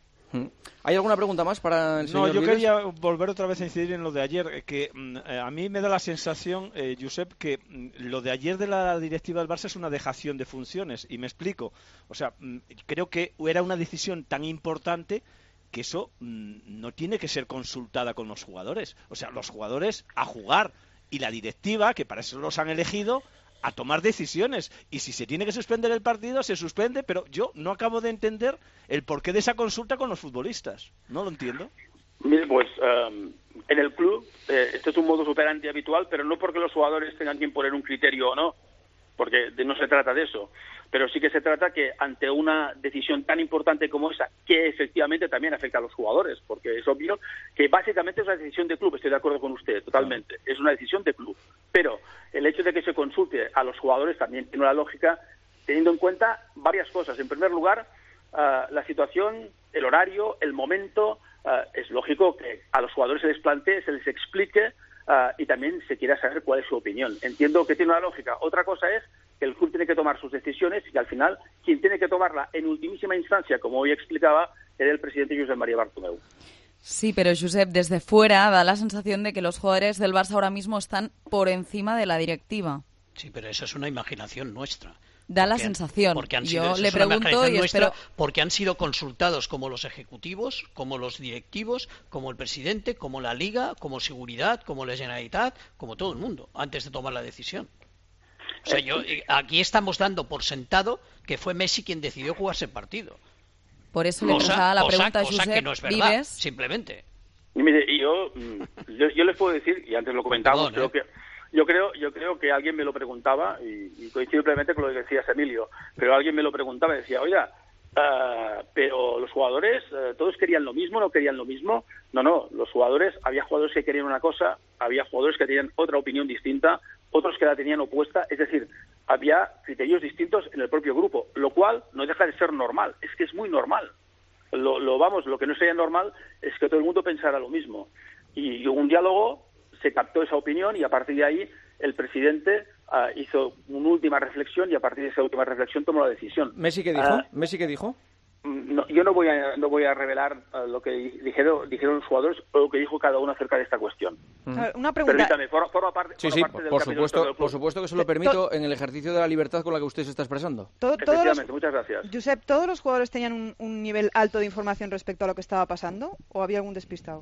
¿Hay alguna pregunta más para el señor No, yo Vives? quería volver otra vez a incidir en lo de ayer, que eh, a mí me da la sensación, eh, Josep, que mm, lo de ayer de la directiva del Barça es una dejación de funciones, y me explico. O sea, mm, creo que era una decisión tan importante que eso mm, no tiene que ser consultada con los jugadores. O sea, los jugadores a jugar y la directiva, que para eso los han elegido, a tomar decisiones, y si se tiene que suspender el partido, se suspende, pero yo no acabo de entender el porqué de esa consulta con los futbolistas. No lo entiendo. Mire, pues um, en el club, eh, este es un modus operandi habitual, pero no porque los jugadores tengan que imponer un criterio o no, porque de, no se trata de eso, pero sí que se trata que ante una decisión tan importante como esa, que efectivamente también afecta a los jugadores, porque es obvio que básicamente es una decisión de club, estoy de acuerdo con usted, totalmente, es una decisión de club, pero el hecho de que se consulte a los jugadores también tiene una lógica, teniendo en cuenta varias cosas. En primer lugar, uh, la situación, el horario, el momento, uh, es lógico que a los jugadores se les plantee, se les explique, Uh, y también se quiera saber cuál es su opinión. Entiendo que tiene una lógica. Otra cosa es que el club tiene que tomar sus decisiones y al final quien tiene que tomarla en ultimísima instancia, como hoy explicaba, era el presidente Josep María Bartomeu. Sí, pero Josep, desde fuera da la sensación de que los jugadores del Barça ahora mismo están por encima de la directiva. Sí, pero eso es una imaginación nuestra. Da la sensación. Porque han Yo sido, le pregunto y nuestra, espero... porque han sido consultados como los ejecutivos, como los directivos, como el presidente, como la Liga, como Seguridad, como la Generalitat, como todo el mundo, antes de tomar la decisión. O sea, yo aquí estamos dando por sentado que fue Messi quien decidió jugarse el partido. Por eso le pasaba la cosa, pregunta a cosa Josep que no es verdad, Vives. simplemente. Y mire, y yo, yo, yo les puedo decir, y antes lo comentábamos, Perdón, creo ¿eh? que Yo creo, yo creo que alguien me lo preguntaba, y, y coincido plenamente con lo que decías, Emilio, pero alguien me lo preguntaba y decía, oiga, uh, pero los jugadores, uh, ¿todos querían lo mismo, no querían lo mismo? No, no, los jugadores, había jugadores que querían una cosa, había jugadores que tenían otra opinión distinta, otros que la tenían opuesta, es decir, había criterios distintos en el propio grupo, lo cual no deja de ser normal, es que es muy normal. Lo, lo vamos, lo que no sería normal es que todo el mundo pensara lo mismo. Y, y un diálogo... se captó esa opinión y a partir de ahí el presidente uh, hizo una última reflexión y a partir de esa última reflexión tomó la decisión. ¿Messi qué dijo? Uh, ¿Messi qué dijo? No, yo no voy a no voy a revelar uh, lo que dijeron, dijeron los jugadores o lo que dijo cada uno acerca de esta cuestión. Mm. Una pregunta. Permítame, forma, forma parte, sí, forma sí, parte por, del por supuesto, por supuesto que se lo permito en el ejercicio de la libertad con la que usted se está expresando. Todo, Efectivamente, los, muchas gracias. Josep, ¿todos los jugadores tenían un, un nivel alto de información respecto a lo que estaba pasando o había algún despistado?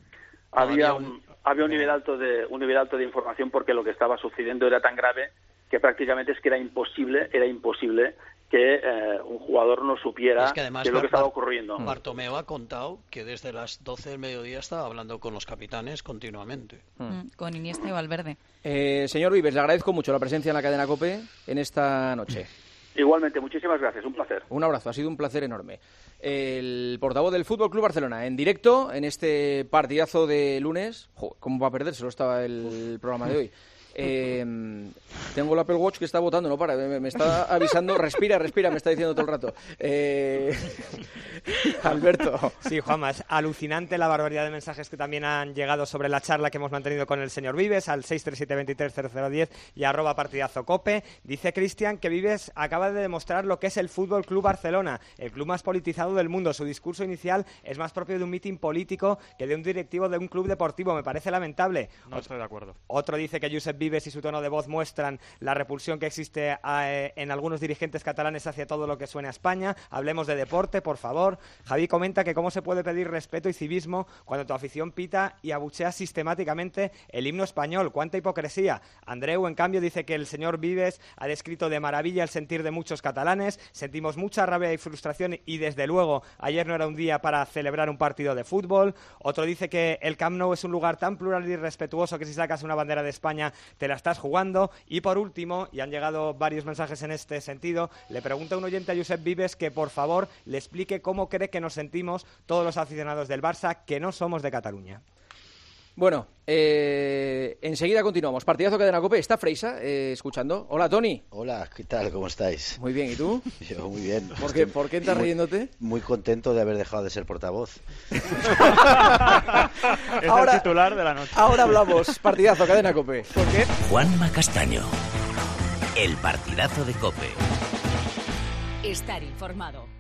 Había un, había un nivel alto de un nivel alto de información porque lo que estaba sucediendo era tan grave que prácticamente es que era imposible era imposible que eh, un jugador no supiera es que además, qué es lo que estaba ocurriendo. Bartomeu ha contado que desde las doce del mediodía estaba hablando con los capitanes continuamente. Mm, con Iniesta y Valverde. Eh, señor Vives, le agradezco mucho la presencia en la cadena COPE en esta noche. Igualmente, muchísimas gracias, un placer. Un abrazo, ha sido un placer enorme. El portavoz del Fútbol Club Barcelona, en directo, en este partidazo de lunes. Jo, ¿cómo va a perdérselo estaba el programa de hoy? Eh, tengo el Apple Watch que está votando, no para, me, me está avisando, respira, respira, me está diciendo todo el rato. Eh, Alberto. Sí, Juanma, es alucinante la barbaridad de mensajes que también han llegado sobre la charla que hemos mantenido con el señor Vives al seis tres siete, dos tres cero cero uno cero y arroba partidazo cope. Dice Cristian que Vives acaba de demostrar lo que es el Fútbol Club Barcelona, el club más politizado del mundo. Su discurso inicial es más propio de un mitin político que de un directivo de un club deportivo. Me parece lamentable. No estoy de acuerdo. Otro dice que Josep Vives y su tono de voz muestran la repulsión que existe eh, en algunos dirigentes catalanes hacia todo lo que suene a España. Hablemos de deporte, por favor. Javi comenta que cómo se puede pedir respeto y civismo cuando tu afición pita y abuchea sistemáticamente el himno español. ¡Cuánta hipocresía! Andreu, en cambio, dice que el señor Vives ha descrito de maravilla el sentir de muchos catalanes. Sentimos mucha rabia y frustración y, desde luego, ayer no era un día para celebrar un partido de fútbol. Otro dice que el Camp Nou es un lugar tan plural y respetuoso que si sacas una bandera de España te la estás jugando. Y por último, y han llegado varios mensajes en este sentido, le pregunta un oyente a Josep Vives que por favor le explique cómo cree que nos sentimos todos los aficionados del Barça que no somos de Cataluña. Bueno, eh, enseguida continuamos. Partidazo Cadena COPE. ¿Está Freisa eh, escuchando? Hola, Tony. Hola, ¿qué tal? ¿Cómo estáis? Muy bien, ¿y tú? Yo muy bien. ¿Por qué, ¿por qué estás muy, riéndote? Muy contento de haber dejado de ser portavoz. Es ahora, el titular de la noche. Ahora hablamos. Partidazo Cadena COPE. ¿Por qué? Juanma Castaño. El partidazo de COPE. Estar informado.